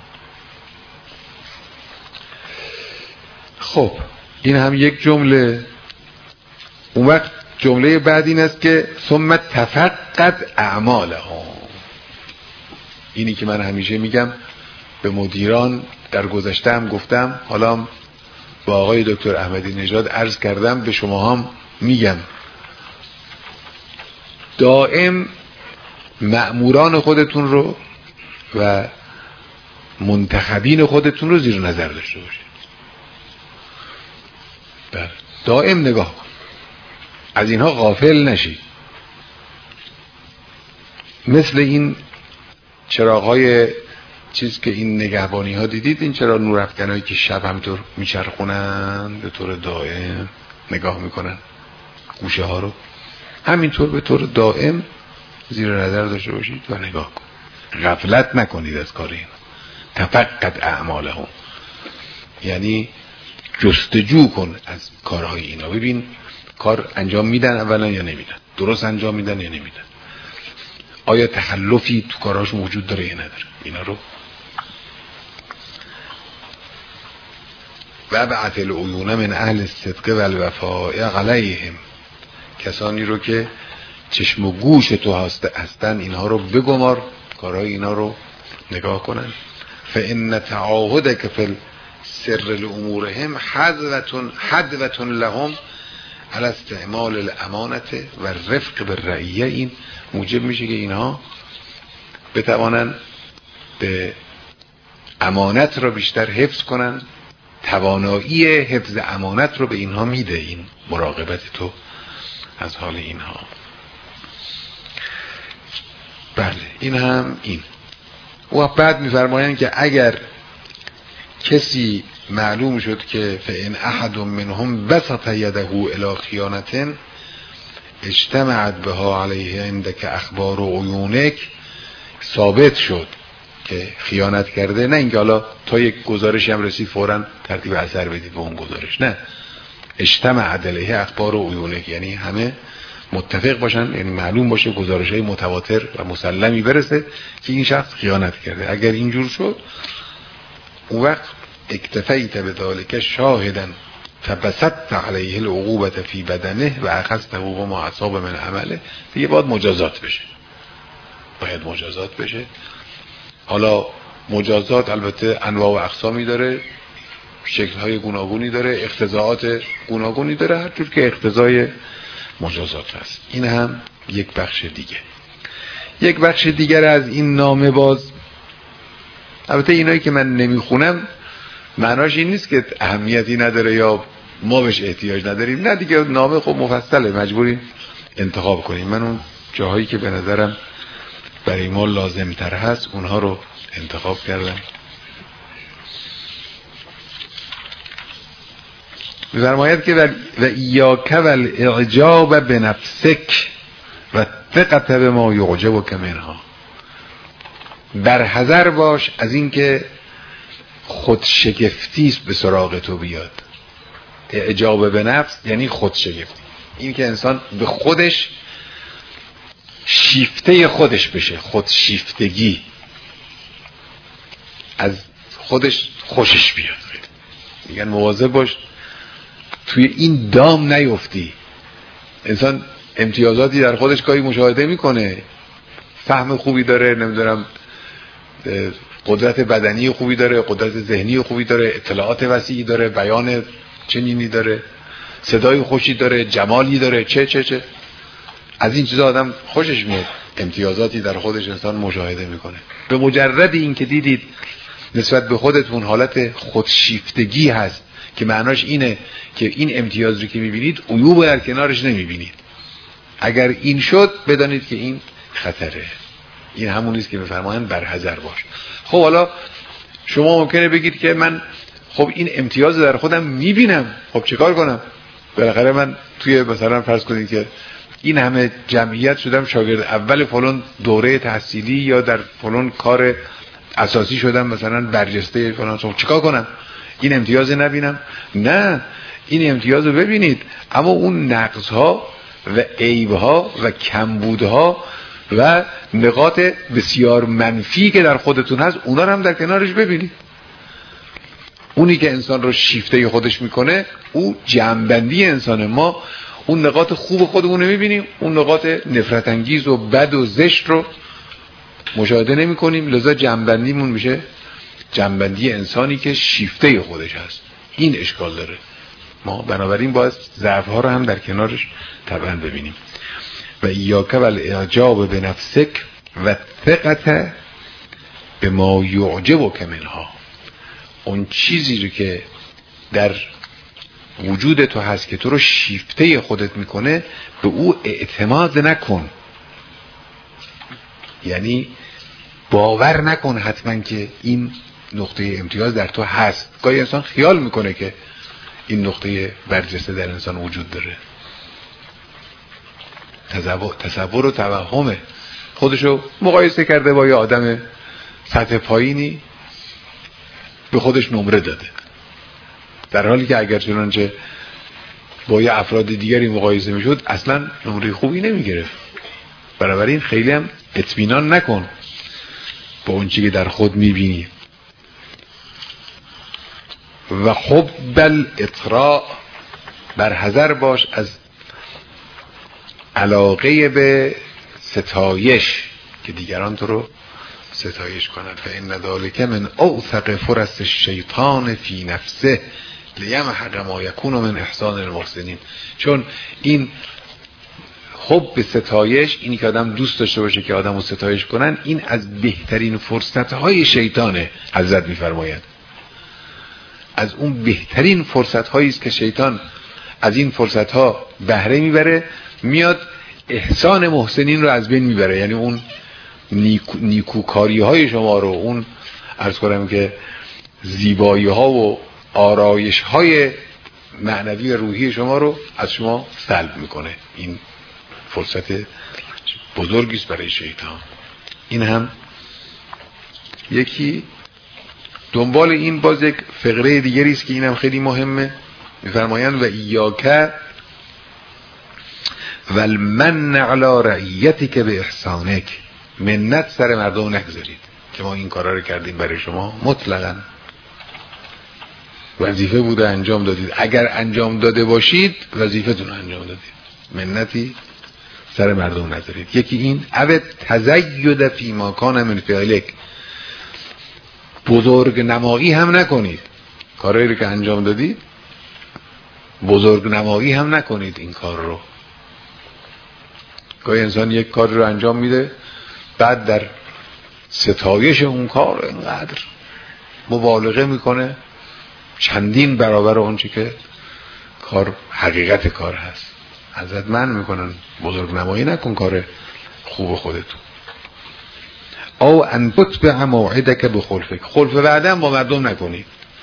Speaker 1: خب این هم یک جمله. اون وقت جمله بعد این است که ثم تفقد اعمالهم. اینی که من همیشه میگم به مدیران، در گذشته هم گفتم، حالا با آقای دکتر احمدی نژاد عرض کردم، به شما هم میگم، دائم مأموران خودتون رو و منتخبین خودتون رو زیر نظر داشته باشید. دائم نگاه کن، از اینها غافل نشید. مثل این چراغ‌های چیز که این نگهبانی ها دیدید، این چرا نورافکنایی که شب همینطور میچرخونن، به طور دائم نگاه میکنن گوشه ها رو، همینطور به طور دائم زیر نظر داشته باشید و نگاه کن، غفلت نکنید از کار اینا. تفقد اعمالهم یعنی جستجو کن از کارهای اینا. ببین کار انجام میدن اولا یا نمیدن، درست انجام میدن یا نمیدن، آیا تخلفی تو کارهاشون وجود داره یا نداره. اینا رو و بعت العیون من اهل الصدق و الوفاء علیهم، کسانی رو که چشم و گوش تو هستن اینها رو بگمار، کارهای اینا رو نگاه کنن. فان تعاهدک فی سر الامورهم حدوة لهم علی استعمال الامانت و رفق بالرعیه، این موجب میشه که اینها بتوانن به امانت رو بیشتر حفظ کنن. توانایی حفظ امانت رو به اینها میده این مراقبت تو از حال اینها. بله این هم این. و بعد میفرمایند که اگر کسی معلوم شد که فإن احد منهم بسط یده الی خیانة اجتمعت بها علیه عندک اخبار و عیونک، ثابت شد که خیانت کرده، نه اینکه حالا تا یک گزارشی هم رسید فوراً ترتیب اثر بدید به اون گزارش، نه، اجتمعت علیه اخبار و عیونک یعنی همه متفق باشن، یعنی معلوم باشه گزارش‌های متواتر و مسلمی برسه که این شخص خیانت کرده. اگر اینجور شد اون وقت اکتفیت بذلک شاهدا فبسطت علیه العقوبة فی بدنه و اخذته ما اصاب من عمله، دیگه باید مجازات بشه. حالا مجازات البته انواع و اقسامی داره، شکل‌های گوناگونی داره، اقتضاعات گوناگونی داره، هر جور که اقتضای مجازات هست. این هم یک بخش دیگه. یک بخش دیگر از این نامه باز، البته اینایی که من نمیخونم معناش این نیست که اهمیتی نداره یا ما بهش احتیاج نداریم، نه دیگه نامه خب مفصله، مجبوریم انتخاب کنیم. من اون جاهایی که به نظرم برای ما لازم تر هست اونها رو انتخاب کردم. می‌فرماید که و ایاک و الاعجاب بنفسک و ثقت بما یعجبک منها، در حذر باش از اینکه خودشگفتی به سراغ تو بیاد. اعجاب به نفس یعنی خودشگفتی، این که انسان به خودش شیفته خودش بشه، خودشیفتگی، از خودش خوشش بیاد. میگن مواظب باش توی این دام نیفتی. انسان امتیازاتی در خودش گاهی مشاهده میکنه، فهم خوبی داره، نمیدونم قدرت بدنی خوبی داره، قدرت ذهنی خوبی داره، اطلاعات وسیعی داره، بیان چنینی داره، صدای خوشی داره، جمالی داره، چه از این چیزا آدم خوشش میاد. امتیازاتی در خودش انسان مشاهده میکنه. به مجرد این که دیدید نسبت به خودتون حالت خودشیفتگی هست که معناش اینه که این امتیاز رو که میبینید عیوب در کنارش نمیبینید، اگر این شد بدانید که این خطره. این همونیست که میفرمایند بر حذر باش. خب حالا شما ممکنه بگید که من خب این امتیاز در خودم میبینم، خب چیکار کنم؟ بالاخره من توی مثلا فرض کنید که این همه جمعیت شدم شاگرد اول فلان دوره تحصیلی یا در فلان کار اساسی شدم مثلا برجسته فلان، خب چیکار کنم؟ این امتیاز نبینم؟ نه، این امتیاز رو ببینید، اما اون نقص‌ها و عیب‌ها و کمبودها و نقاط بسیار منفی که در خودتون هست اونا رو هم در کنارش ببینید. اونی که انسان رو شیفته خودش میکنه او جمع‌بندی انسان. ما اون نقاط خوب خودمون رو میبینیم، اون نقاط نفرت انگیز و بد و زشت رو مشاهده نمی کنیم، لذا جمع‌بندیمون میشه جمع‌بندی انسانی که شیفته خودش هست. این اشکال داره. ما بنابراین باید ضعف‌ها رو هم در کنارش طبعا ببینیم. و ایاک و الاعجاب بنفسک و ثقت به ما یعجبک منها، اون چیزی رو که در وجود تو هست که تو رو شیفته خودت میکنه به او اعتماد نکن، یعنی باور نکن حتما که این نقطه امتیاز در تو هست. گاهی انسان خیال میکنه که این نقطه برجسته در انسان وجود داره، تصور و توهمه، خودشو مقایسه کرده با یه آدم سطح پایینی به خودش نمره داده، در حالی که اگر چنانچه با یه افراد دیگری مقایسه میشد اصلا نمره خوبی نمیگرفت. بنابراین خیلی هم اطمینان نکن با اون چیزی که در خود میبینی. و خب بل اطراء، بر حذر باش از علاقه به ستایش که دیگران تو رو ستایش کنند. فإن ذلک من اوثق فرص الشیطان فی نفسه لیمحق ما یکون من احسان المحسنین. چون این حب به ستایش، اینی که آدم دوست داشته باشه که آدم رو ستایش کنن، این از بهترین فرصتهای شیطانه. حضرت میفرماید از اون بهترین فرصتهایی است که شیطان از این فرصتها بهره میبره، میاد احسان محسنین رو از بین میبره. یعنی اون نیکوکاری های شما رو، اون عرض کنم که زیبایی ها و آرایش های معنوی روحی شما رو از شما سلب میکنه. این فرصت بزرگی است برای شیطان. این هم یکی. دنبال این باز یک فقره دیگری است که اینم خیلی مهمه. میفرمایند و ایاک والمن علی رعیتک به احسانک، منت سر مردم نگذارید که ما این کارا رو کردیم برای شما، مطلقاً وظیفه بوده انجام دادید. اگر انجام داده باشید وظیفتون انجام دادید، منتی سر مردم نذارید. یکی این. او تزید فی ما کان من فعلک، بزرگ نمایی هم نکنید. کارهایی رو که انجام دادید بزرگ نمایی هم نکنید این کار رو. گاهی انسان یک کار رو انجام میده، بعد در ستایش اون کار اینقدر مبالغه میکنه، چندین برابر اون چی که کار حقیقت کار هست. حضرت من میکنن بزرگ نمایی نکن کار خوب خودتون. او ان تتبع موعدک بخلفک، خلف وعده با مردم نکنید.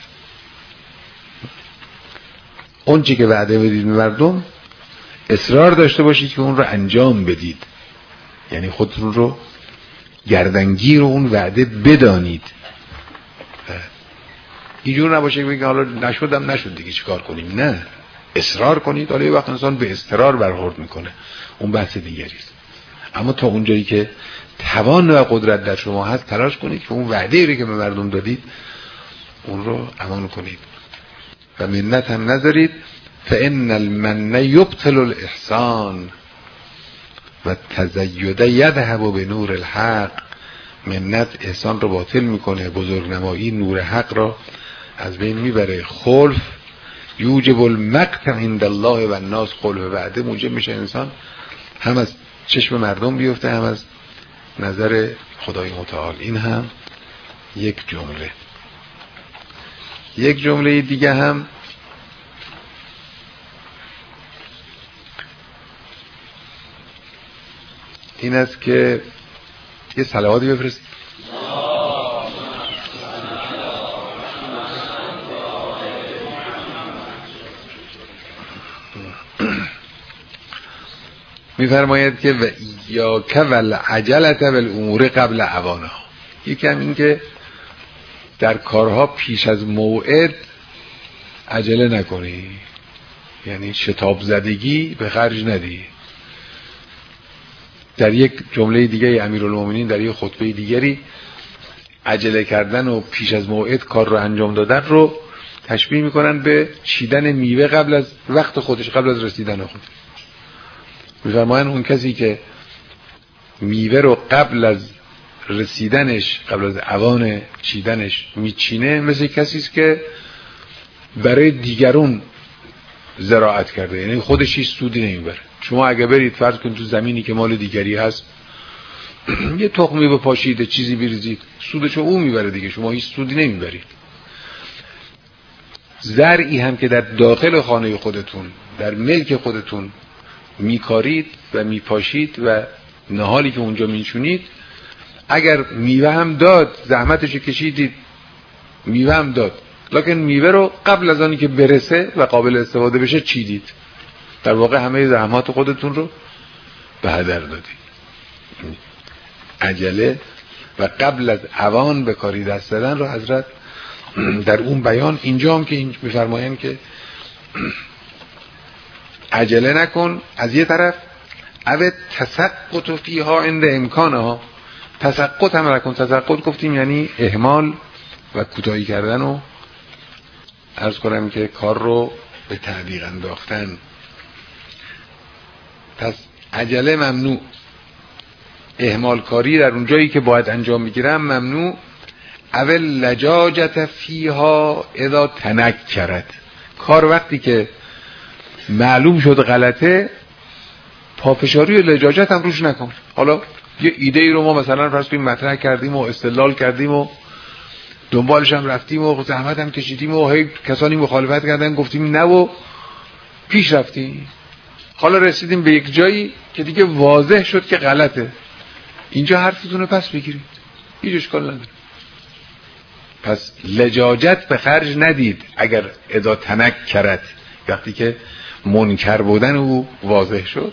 Speaker 1: اون چی که وعده بدید به مردم اصرار داشته باشید که اون رو انجام بدید. یعنی خودتون رو گردنگیر اون وعده بدانید. اینجور نباشه که بگید حالا نشدم نشد دیگه چیکار کنیم. نه، اصرار کنید. حالا یه وقت انسان به اضطرار برخورد میکنه، اون بحث دیگری است. اما تا اونجایی که توان و قدرت در شما هست تلاش کنید که اون وعده رو که به مردم دادید اون رو امان کنید و منت هم نذارید. فإن المن یبطل الاحسان و تزید یذهب بنور الحق، منت احسان رو باطل میکنه، بزرگ نمایی نور حق را از بین میبره. خلف یوجب المقت عند الله و الناس، خلف وعده موجب میشه انسان هم از چشم مردم بیفته هم از نظر خدای متعال. این هم یک جمله. یک جمله دیگه هم این است که یه صلواتی بفرستید. میفرماید که و ایاک والعجلة بالامور قبل اوانها. یکم این که در کارها پیش از موعد عجله نکنی، یعنی شتاب زدگی به خرج ندی. در یک جمله دیگه امیرالمومنین در یک خطبه دیگری عجله کردن و پیش از موعد کار رو انجام دادن رو تشبیه میکنن به چیدن میوه قبل از وقت خودش، قبل از رسیدن خودش. میفرمایند اون کسی که میوه رو قبل از رسیدنش، قبل از اوان چیدنش میچینه، مثل کسی است که برای دیگرون زراعت کرده، یعنی خودش هیچ سودی نمیبره. شما اگه برید فرض کنید تو زمینی که مال دیگری هست یه تخمی بپاشید، چیزی بریزید، سودشو اون میبره دیگه، شما هیچ سودی نمیبرید. زرعی هم که در داخل خانه خودتون، در ملک خودتون میکارید و میپاشید و نهالی که اونجا میشونید، اگر میوه هم داد، زحمتشو کشیدید، میوه هم داد، لکن میوه رو قبل از آنی که برسه و قابل استفاده بشه چیدید، در واقع همه زحمات خودتون رو به هدر دادید. عجله و قبل از اوان به کاری دست دادن رو حضرت در اون بیان اینجا هم که میفرمایند که عجله نکن از یه طرف، او تسقط فیها عند امکانها، تسقط هم نکن. تسقط گفتیم یعنی اهمال و کوتاهی کردن و عرض کنم که کار رو به تعلیق انداختن. پس عجله ممنوع، اهمال کاری در اون جایی که باید انجام بگیرم ممنوع. اول لجاجت فیها اذا تنکرت، کار وقتی که معلوم شد غلطه پافشاری و لجاجت هم روش نکن. حالا یه ایده ای رو ما مثلا فرض کنیم مطرح کردیم و استدلال کردیم و دنبالش هم رفتیم و زحمت هم کشیدیم و هی کسانی مخالفت کردن گفتیم نه و پیش رفتیم، حالا رسیدیم به یک جایی که دیگه واضح شد که غلطه، اینجا حرفتون رو پس بگیرید، هیچ اشکال نداره. پس لجاجت به خرج ندید اگر اذا تنکرت، وقتی که منکر بودن او واضح شد.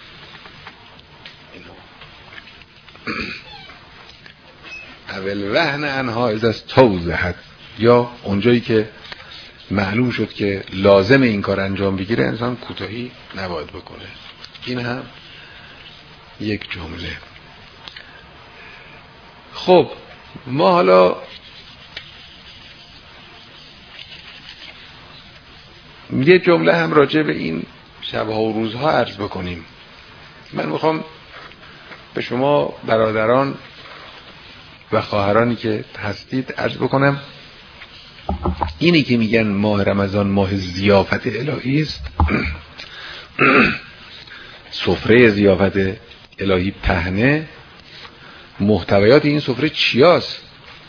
Speaker 1: اول وهن انها اذا استوضحت، یا اونجایی که معلوم شد که لازم این کار انجام بگیره انسان کوتاهی نباید بکنه. این هم یک جمله. خب ما حالا یه جمله هم راجع به این شبها و روزها عرض بکنیم. من میخوام به شما برادران و خواهرانی که هستید عرض بکنم، اینی که میگن ماه رمضان ماه ضیافت الهی است، سفره ضیافت الهی پهنه، محتویات این سفره چیاست؟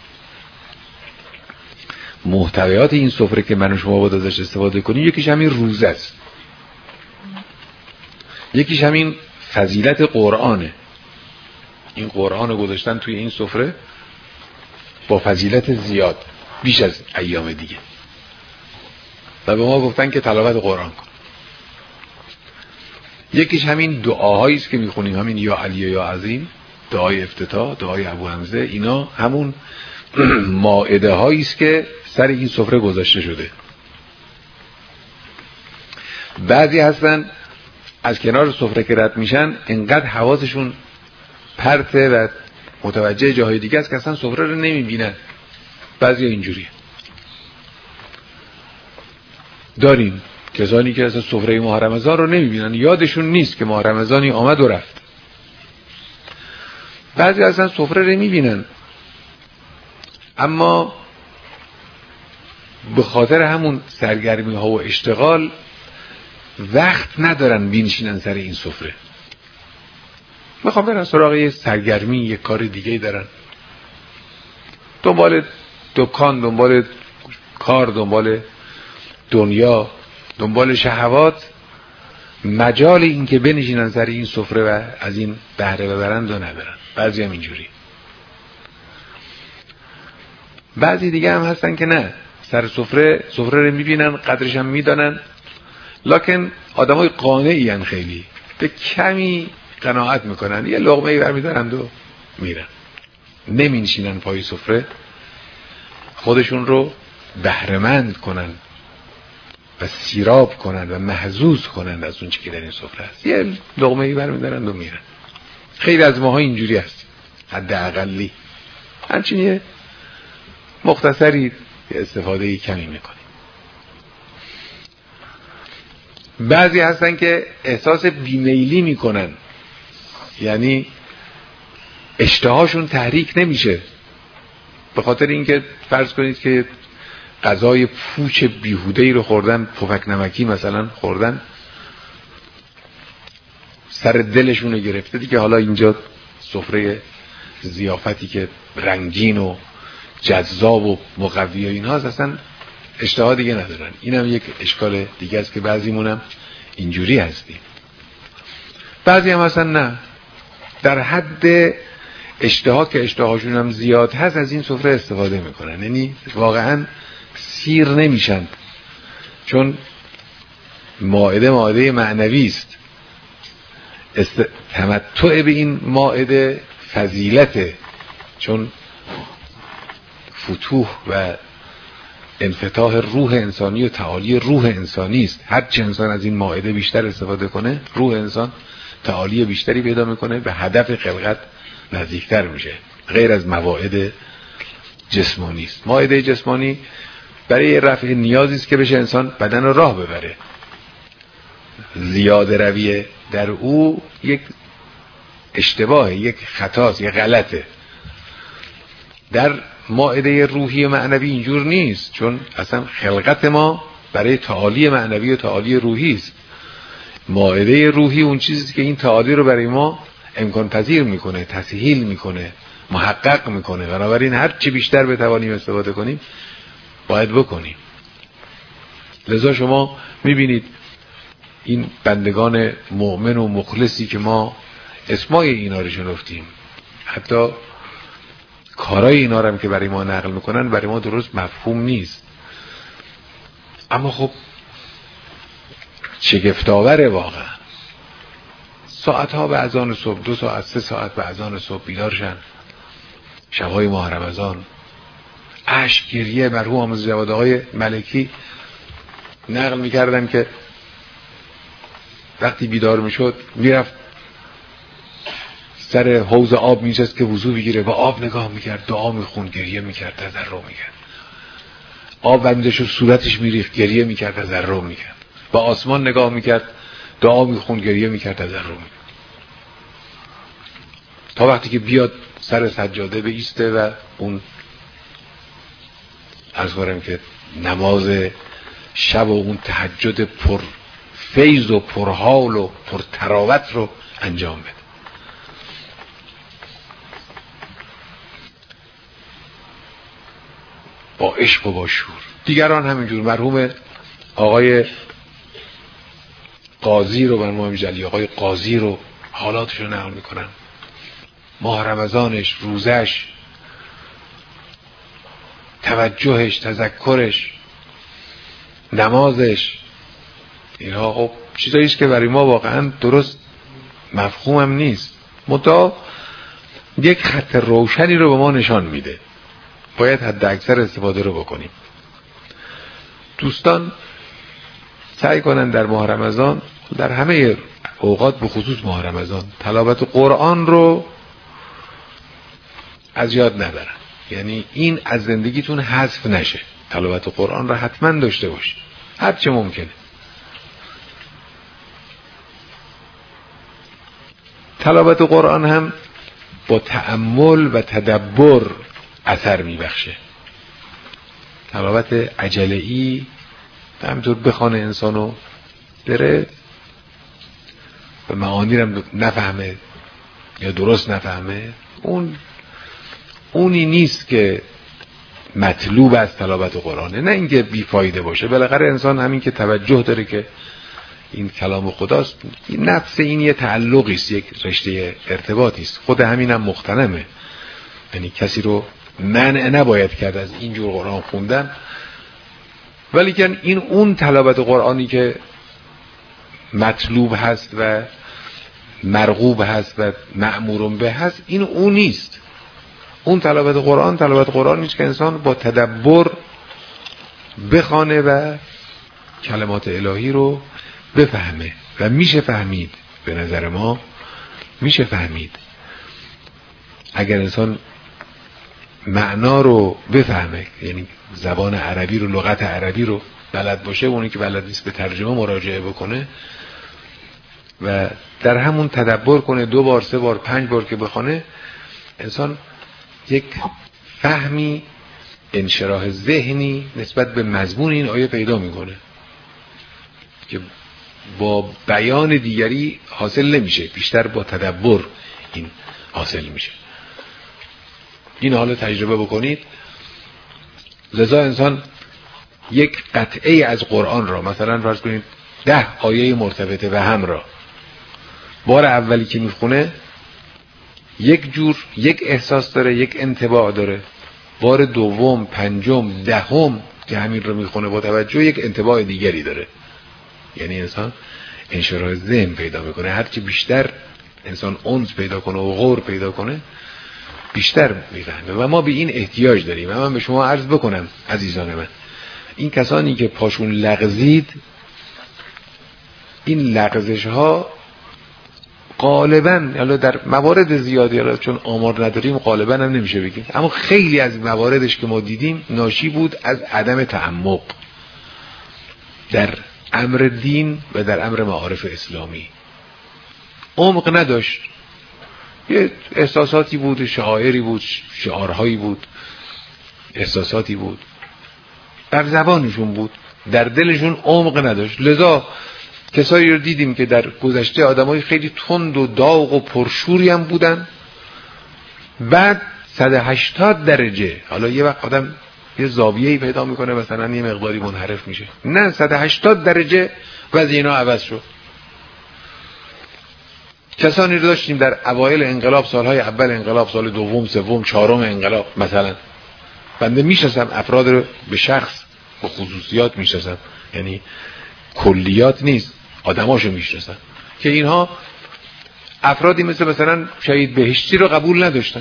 Speaker 1: محتویات این سفره که من و شما باید ازش استفاده کنیم یکیش همین روزه است، یکیش همین فضیلت قرآنه. این قرآن رو گذاشتن توی این سفره با فضیلت زیاد بیش از ایام دیگه و به ما گفتن که تلاوت قرآن کن. یکیش همین دعاهایی است که میخونیم، همین یا علی یا عظیم، دعای افتتاح، دعای ابو حمزه، اینا همون مائده هایی است که سر این سفره گذاشته شده. بعضی هستن از کنار سفره که رد میشن انقدر حواسشون پرته و متوجه جاهای دیگه است که اصلا سفره رو نمیبینن. بعضی اینجوریه. داریم کسانی که اصلا سفره ماه رمضان رو نمیبینن، یادشون نیست که ماه رمضانی آمد و رفت. بعضی اصلا سفره رو میبینن اما به خاطر همون سرگرمی ها و اشتغال وقت ندارن بنشینن سر این سفره، میخوام برن سراغ یه سرگرمی، یه کار دیگه دارن، دنبال دکان، دنبال کار، دنبال دنیا، دنبال شهوات، مجال این که بنشینن سر این سفره و از این بهره ببرن و ندارن. بعضی هم اینجوری. بعضی دیگه هم هستن که نه، سر سفره رو میبینن، قدرش هم میدانن، لکن آدمای قانعی هن، خیلی به کمی قناعت میکنن، یه لقمه برمیدارند و میرن، نمینشینن پای سفره خودشون رو بهره‌مند کنن و سیراب کنن و محظوظ کنن از اون چی که در این سفره هست. یه لقمه برمیدارند و میرن. خیلی از ماها اینجوری هست، حداقلی همچین یه مختصری استفاده کمی میکنیم. بعضی هستن که احساس بیمیلی میکنن، یعنی اشتهاشون تحریک نمیشه به خاطر اینکه فرض کنید که غذای پوچ بیهوده‌ای رو خوردن، پفک نمکی مثلا خوردن، سر دلشون رو گرفته دیگه. حالا اینجا سفره ضیافتی که رنگین و جذاب و مقوی و اینها اصلا اشتها دیگه ندارن. اینم یک اشکال دیگه است که بعضیمونم اینجوری هستیم. بعضی هم اصلا نه، در حد اشتها که اشتهاشون هم زیاد هست از این سفره استفاده میکنن، یعنی واقعا سیر نمیشن، چون مائده معنوی است. تمتع به این مائده فضیلته، چون فتوح و انفتاح روح انسانی و تعالی روح انسانی است. هر چه انسان از این مائده بیشتر استفاده کنه، روح انسان تعالی بیشتری پیدا میکنه، به هدف خلقت نزدیکتر میشه، غیر از مواعید جسمانی است. مائده جسمانی برای رفع نیازی است که بشه انسان بدن رو راه ببره. زیاده رویه در او یک اشتباه، یک خطاست، یک غلطه. در مائده روحی و معنوی اینجور نیست، چون اصلا خلقت ما برای تعالی معنوی و تعالی روحی است. مائده روحی اون چیزی که این تعالی رو برای ما امکان پذیر میکنه، تسهیل میکنه، محقق میکنه. بنابراین هر چی بیشتر بتوانیم استفاده کنیم باید بکنیم. لذا شما میبینید این بندگان مؤمن و مخلصی که ما اسمای اینا رو شنفتیم، حتی کارای اینا رو هم که برای ما نقل میکنن برای ما درست مفهوم نیست، اما خب شگفت‌آوره واقعا. ساعتها به اذان صبح، 2 ساعت 3 ساعت به اذان صبح بیدارشن، شبهای ماه رمضان اشک گریه. مرحوم آموز جواد آقای ملکی نقل میکردن که وقتی بیدار میشد میرفت سر حوض آب میشست که وضو بگیره، با آب نگاه میکرد، دعا میخوند، گریه میکرد، تضرع میکرد. آب بندش صورتش میریخت، گریه میکرد، تضرع میکرد. با آسمان نگاه میکرد، دعا میخوند، گریه میکرد، تضرع میکرد، تا وقتی که بیاد سر سجاده بایسته و اون عرض کنم که نماز شب و اون تهجد پر فیض و پر حال و پر تراوت رو انجام بده. با عشق و با شور. دیگران همینجور. مرحوم آقای قاضی رو، مرحوم جلی آقای قاضی رو حالاتش رو نقل میکنن. ماه رمضانش، روزش، توجهش، تذکرش، نمازش، اینها خب چیزاییست که برای ما واقعا درست مفهومم نیست، منتها یک خط روشنی رو به ما نشان میده. باید حد اکثر استفاده رو بکنیم. دوستان سعی کنن در ماه رمضان، در همه اوقات به خصوص ماه رمضان، تلاوت قرآن رو از یاد نبرن. یعنی این از زندگیتون حذف نشه. تلاوت قرآن رو حتما داشته باشید هر چه ممکنه. تلاوت قرآن هم با تأمل و تدبر اثر میبخشه. تلاوت عجله‌ای همینطور بخونه انسانو بره و معانی رو نفهمه یا درست نفهمه، اونی نیست که مطلوب از تلاوت قرآنه. نه اینکه بیفایده باشه، بالاخره انسان همین که توجه داره که این کلام خداست، نفس این یه تعلقی است، یک رشته ارتباطی است. خود همین هم مختنمه. یعنی کسی رو منع نباید کرد از اینجور قرآن خوندن، ولی که این اون تلاوت قرآنی که مطلوب هست و مرغوب هست و مأمور به هست، این اون نیست. اون تلاوت قرآن نیست که انسان با تدبر بخونه و کلمات الهی رو بفهمه. و میشه فهمید، به نظر ما میشه فهمید اگر انسان معنا رو بفهمه، یعنی زبان عربی رو، لغت عربی رو بلد باشه. اونی که بلد نیست به ترجمه مراجعه بکنه و در همون تدبر کنه، 2 بار 3 بار 5 بار که بخونه، انسان یک فهمی، انشراح ذهنی نسبت به مضمون این آیه پیدا میکنه که با بیان دیگری حاصل نمیشه، بیشتر با تدبر این حاصل میشه. این حالا تجربه بکنید. لذا انسان یک قطعه از قرآن را، مثلا فرض کنید 10 آیه مرتبطه به هم را بار اولی که میخونه یک جور، یک احساس داره، یک انطباع داره. بار دوم، پنجم، دهم که همین رو میخونه با توجه، یک انطباع دیگری داره. یعنی انسان انشراح ذهن پیدا میکنه. هرچی بیشتر انسان انس پیدا کنه و غور پیدا کنه بیشتر میفهمه و ما به این احتیاج داریم. من به شما عرض بکنم عزیزان من، این کسانی که پاشون لغزید، این لغزش ها غالبا، حالا در موارد زیادی، حالا چون آمار نداریم غالبا هم نمیشه بگیم، اما خیلی از مواردش که ما دیدیم ناشی بود از عدم تعمق در امر دین و در امر معارف اسلامی. عمق نداشت، یه احساساتی بود، شعائری بود، شعارهایی بود، احساساتی بود، بر زبانشون بود، در دلشون عمق نداشت. لذا کسایی رو دیدیم که در گذشته آدمای خیلی تند و داغ و پرشوری هم بودن، بعد 180 درجه، حالا یه وقت آدم یه زاویه‌ای پیدا میکنه مثلا یه مقداری منحرف میشه، نه 180 درجه وضع اینا عوض شد. کسانی رو داشتیم در اوایل انقلاب، سالهای اول انقلاب، سال دوم، سوم، چهارم انقلاب مثلا، بنده میشناسم افراد رو به شخص، به خصوصیات میشناسم، یعنی کلیات نیست، آدماشو میشناسم که اینها افرادی مثلا شهید بهشتی رو قبول نداشتن،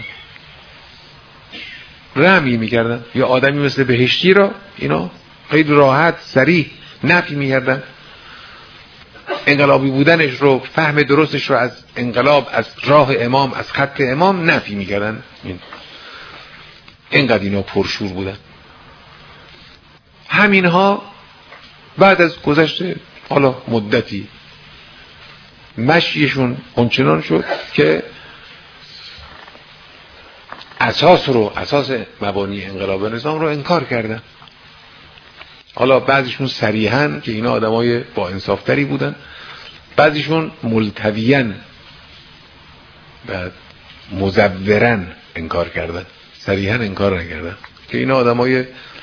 Speaker 1: رمی میکردن، یا آدمی مثل بهشتی رو اینا خیلی راحت صریح نفی میکردن، انقلابی بودنش رو، فهم درستش رو از انقلاب، از راه امام، از خط امام نفی میکردن. اینقدر اینا پرشور بودن. همینها بعد از گذشته حالا مدتی مشیشون اونچنان شد که اساس مبانی انقلاب نظام رو انکار کردن. حالا بعضیشون صریحاً که اینا آدمای با انصافتری بودن، بعضیشون ملتویاً و مزوراً انکار کردن، صریحاً انکار نکردن که اینا آدمای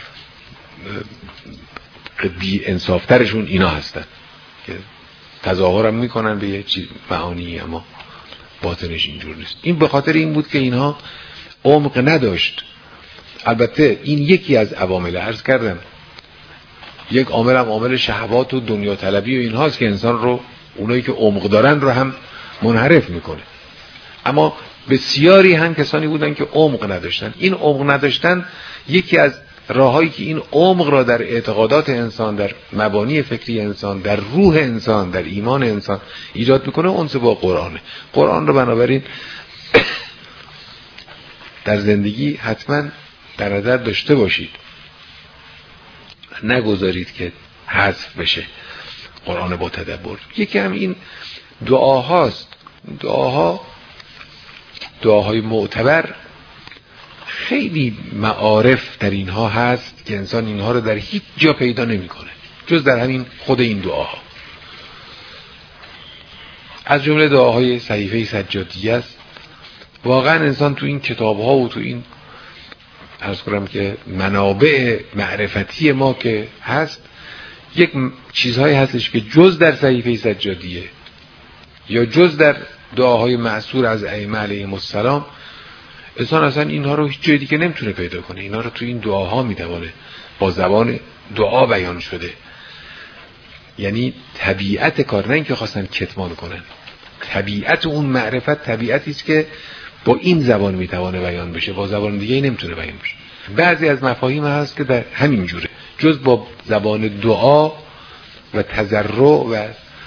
Speaker 1: بی انصافترشون اینا هستن که تظاهرم میکنن به یه معانی اما باطنش اینجور نیست. این به خاطر این بود که اینها عمق نداشت. البته این یکی از عوامل، عرض کردم یک عامل هم عامل شهوات و دنیا طلبی و اینهاست که انسان رو، اونایی که عمق دارن رو هم منحرف میکنه. اما بسیاری هم کسانی بودن که عمق نداشتن. این عمق نداشتن یکی از راهایی که این عمق را در اعتقادات انسان، در مبانی فکری انسان، در روح انسان، در ایمان انسان ایجاد میکنه، اونس با قرآنه. قرآن رو بنابراین در زندگی حتما در نظر داشته باشید، نگذارید که حذف بشه قرآن با تدبر. یکی هم این دعاهاست. دعاهای معتبر، خیلی معارف در اینها هست که انسان اینها رو در هیچ جا پیدا نمیکنه جز در همین خود این دعاها. از جمله دعاهای صحیفه سجادیه است. واقعا انسان تو این کتابها و تو این عرض کنم که منابع معرفتی ما که هست، یک چیزهایی هستش که جز در صحیفه سجادیه یا جز در دعاهای معصور از ائمه علیهم السلام، انسان اصلا اینها رو هیچ جای دیگه نمیتونه پیدا کنه. اینها رو تو این دعاها میتونه با زبان دعا بیان شده. یعنی طبیعت کار، نه اینکه خواستن کتمان کنن، طبیعت اون معرفت طبیعتی است که با این زبان میتونه بیان بشه، با زبان دیگه نمیتونه بیان بشه. بعضی از مفاهیم هست که در همین جوره جز با زبان دعا و تضرع و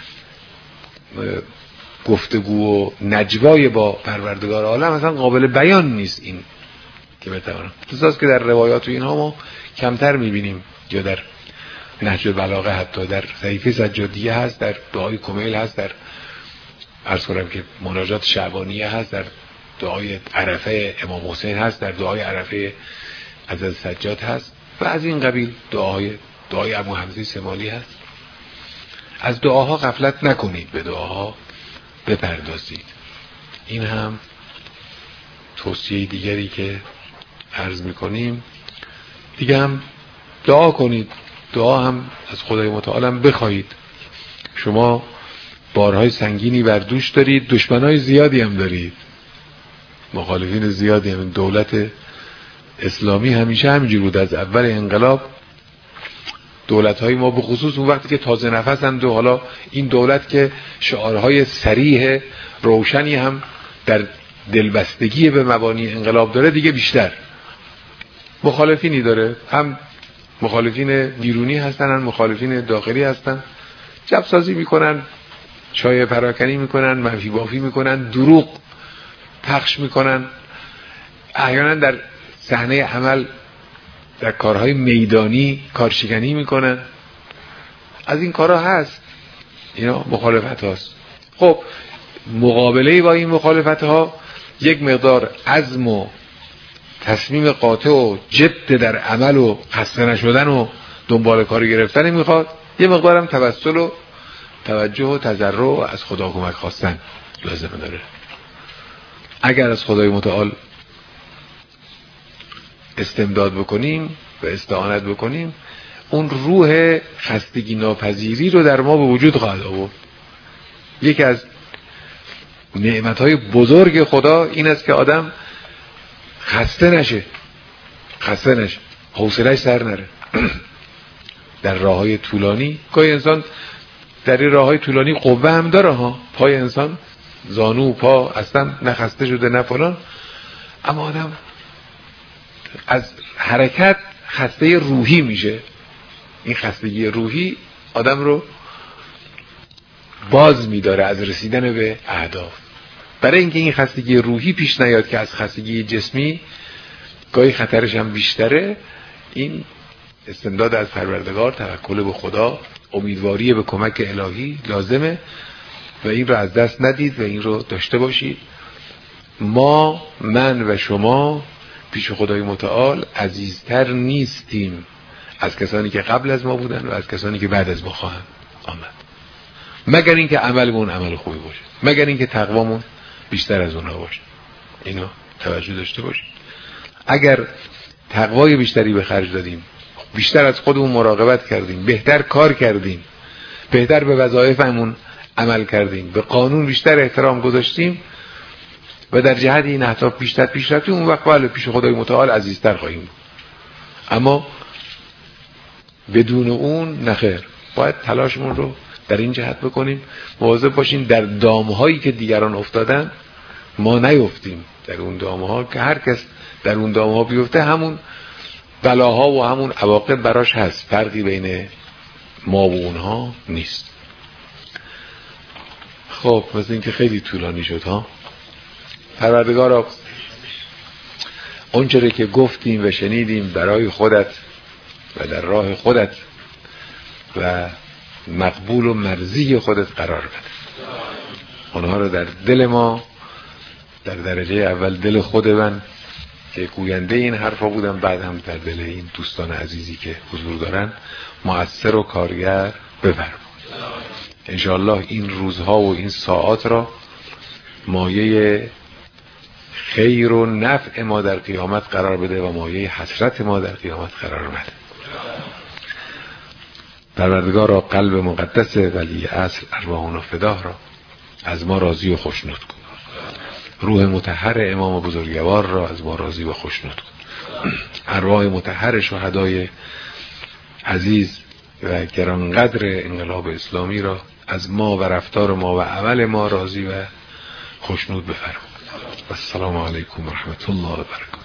Speaker 1: گفتگو و نجوای با پروردگار عالم اصلا قابل بیان نیست. این که بتوانم تساس که در روایات و اینها ما کمتر میبینیم، یا در نهج البلاغه حتی در صحیفه سجادیه هست، در دعای کمیل هست، در عرض کنم که مناجات شعبانیه هست، در دعای عرفه امام حسین هست، در دعای عرفه حضرت سجاد هست و از این قبیل دعای ابو حمزه سمالی هست. از دعاها غفلت نکنید، به دعاها بپردازید. این هم توصیه دیگری که عرض میکنیم. دیگه هم دعا کنید، دعا هم از خدای متعال بخواهید. شما بارهای سنگینی بر دوش دارید، دشمنای زیادی هم دارید، مخالفین زیادی هم. دولت اسلامی همیشه همینجور بود از اول انقلاب. دولت‌های ما به خصوص اون وقتی که تازه نفسند و حالا این دولت که شعارهای صریح روشنی هم در دلبستگی به مبانی انقلاب داره، دیگه بیشتر مخالفینی داره، هم مخالفین بیرونی هستن، مخالفین داخلی هستن، جبسازی میکنن، شایعه پراکنی میکنن، منفی بافی میکنن، دروغ پخش میکنن، احیانا در صحنه عمل در کارهای میدانی کارشکنی میکنن. از این کارها هست، اینا مخالفت هاست. خب مقابله با این مخالفت ها یک مقدار عزم و تصمیم قاطع و جد در عمل و خسته نشدن و دنبال کاری گرفتن میخواد، یه مقدارم توسل و توجه و تضرع و از خدا کمک خواستن لازم داره. اگر از خدای متعال استمداد بکنیم و استعانت بکنیم، اون روح خستگی ناپذیری رو در ما به وجود خواهد آورد. یکی از نعمتهای بزرگ خدا این است که آدم خسته نشه، حوصله‌اش سر نره. در راههای طولانی گاهی انسان در این راههای طولانی قوه هم داره ها، پای انسان زانو و پا اصلا نه خسته شده نه فلان، اما آدم از حرکت خسته روحی میشه. این خستگی روحی آدم رو باز میداره از رسیدن به اهداف. برای اینکه این خستگی روحی پیش نیاد که از خستگی جسمی گاهی خطرش هم بیشتره، این استمداد از پروردگار، توکل به خدا، امیدواری به کمک الهی لازمه و این رو از دست ندید و این رو داشته باشید. ما، من و شما پیش خدای متعال عزیزتر نیستیم از کسانی که قبل از ما بودن و از کسانی که بعد از ما خواهند آمد، مگر اینکه عملمون عمل خوبی باشه، مگر اینکه تقوامون بیشتر از اونها باشه. اینا توجه داشته باشید. اگر تقوای بیشتری به خرج دادیم، بیشتر از خودمون مراقبت کردیم، بهتر کار کردیم، بهتر به وظایفمون عمل کردیم، به قانون بیشتر احترام گذاشتیم و در جهت این اهداف بیشتر پیش رفتیم، اون وقت بله پیش خدای متعال عزیزتر خواهیم بود. اما بدون اون نخیر. باید تلاشمون رو در این جهت بکنیم، مواظب باشیم در دامهایی که دیگران افتادن ما نیفتیم. در اون دامها که هر کس در اون دامها بیفته همون بلاها و همون عواقب براش هست، فرقی بین ما و اونها نیست. خب مثل این که خیلی طولانی شد ها. پروردگارا اونچه که گفتیم و شنیدیم برای خودت و در راه خودت و مقبول و مرضی خودت قرار بده. اونها رو در دل ما، در درجه اول دل خود من که گوینده این حرفا بودم، بعد هم در دل این دوستان عزیزی که حضور دارن مؤثر و کارگر بفرما. انشاءالله این روزها و این ساعات را مایه خیر و نفع ما در قیامت قرار بده و مایه حسرت ما در قیامت قرار بده. پروردگار را قلب مقدس ولی اصل ارواحنا فداه را از ما راضی و خوشنود کن. روح مطهر امام بزرگوار را از ما راضی و خوشنود کن. ارواح مطهر شهدای عزیز و گرانقدر انقلاب اسلامی را از ما و رفتار ما و عمل ما راضی و خوشنود بفرما. السلام علیکم و رحمت الله و برکاته.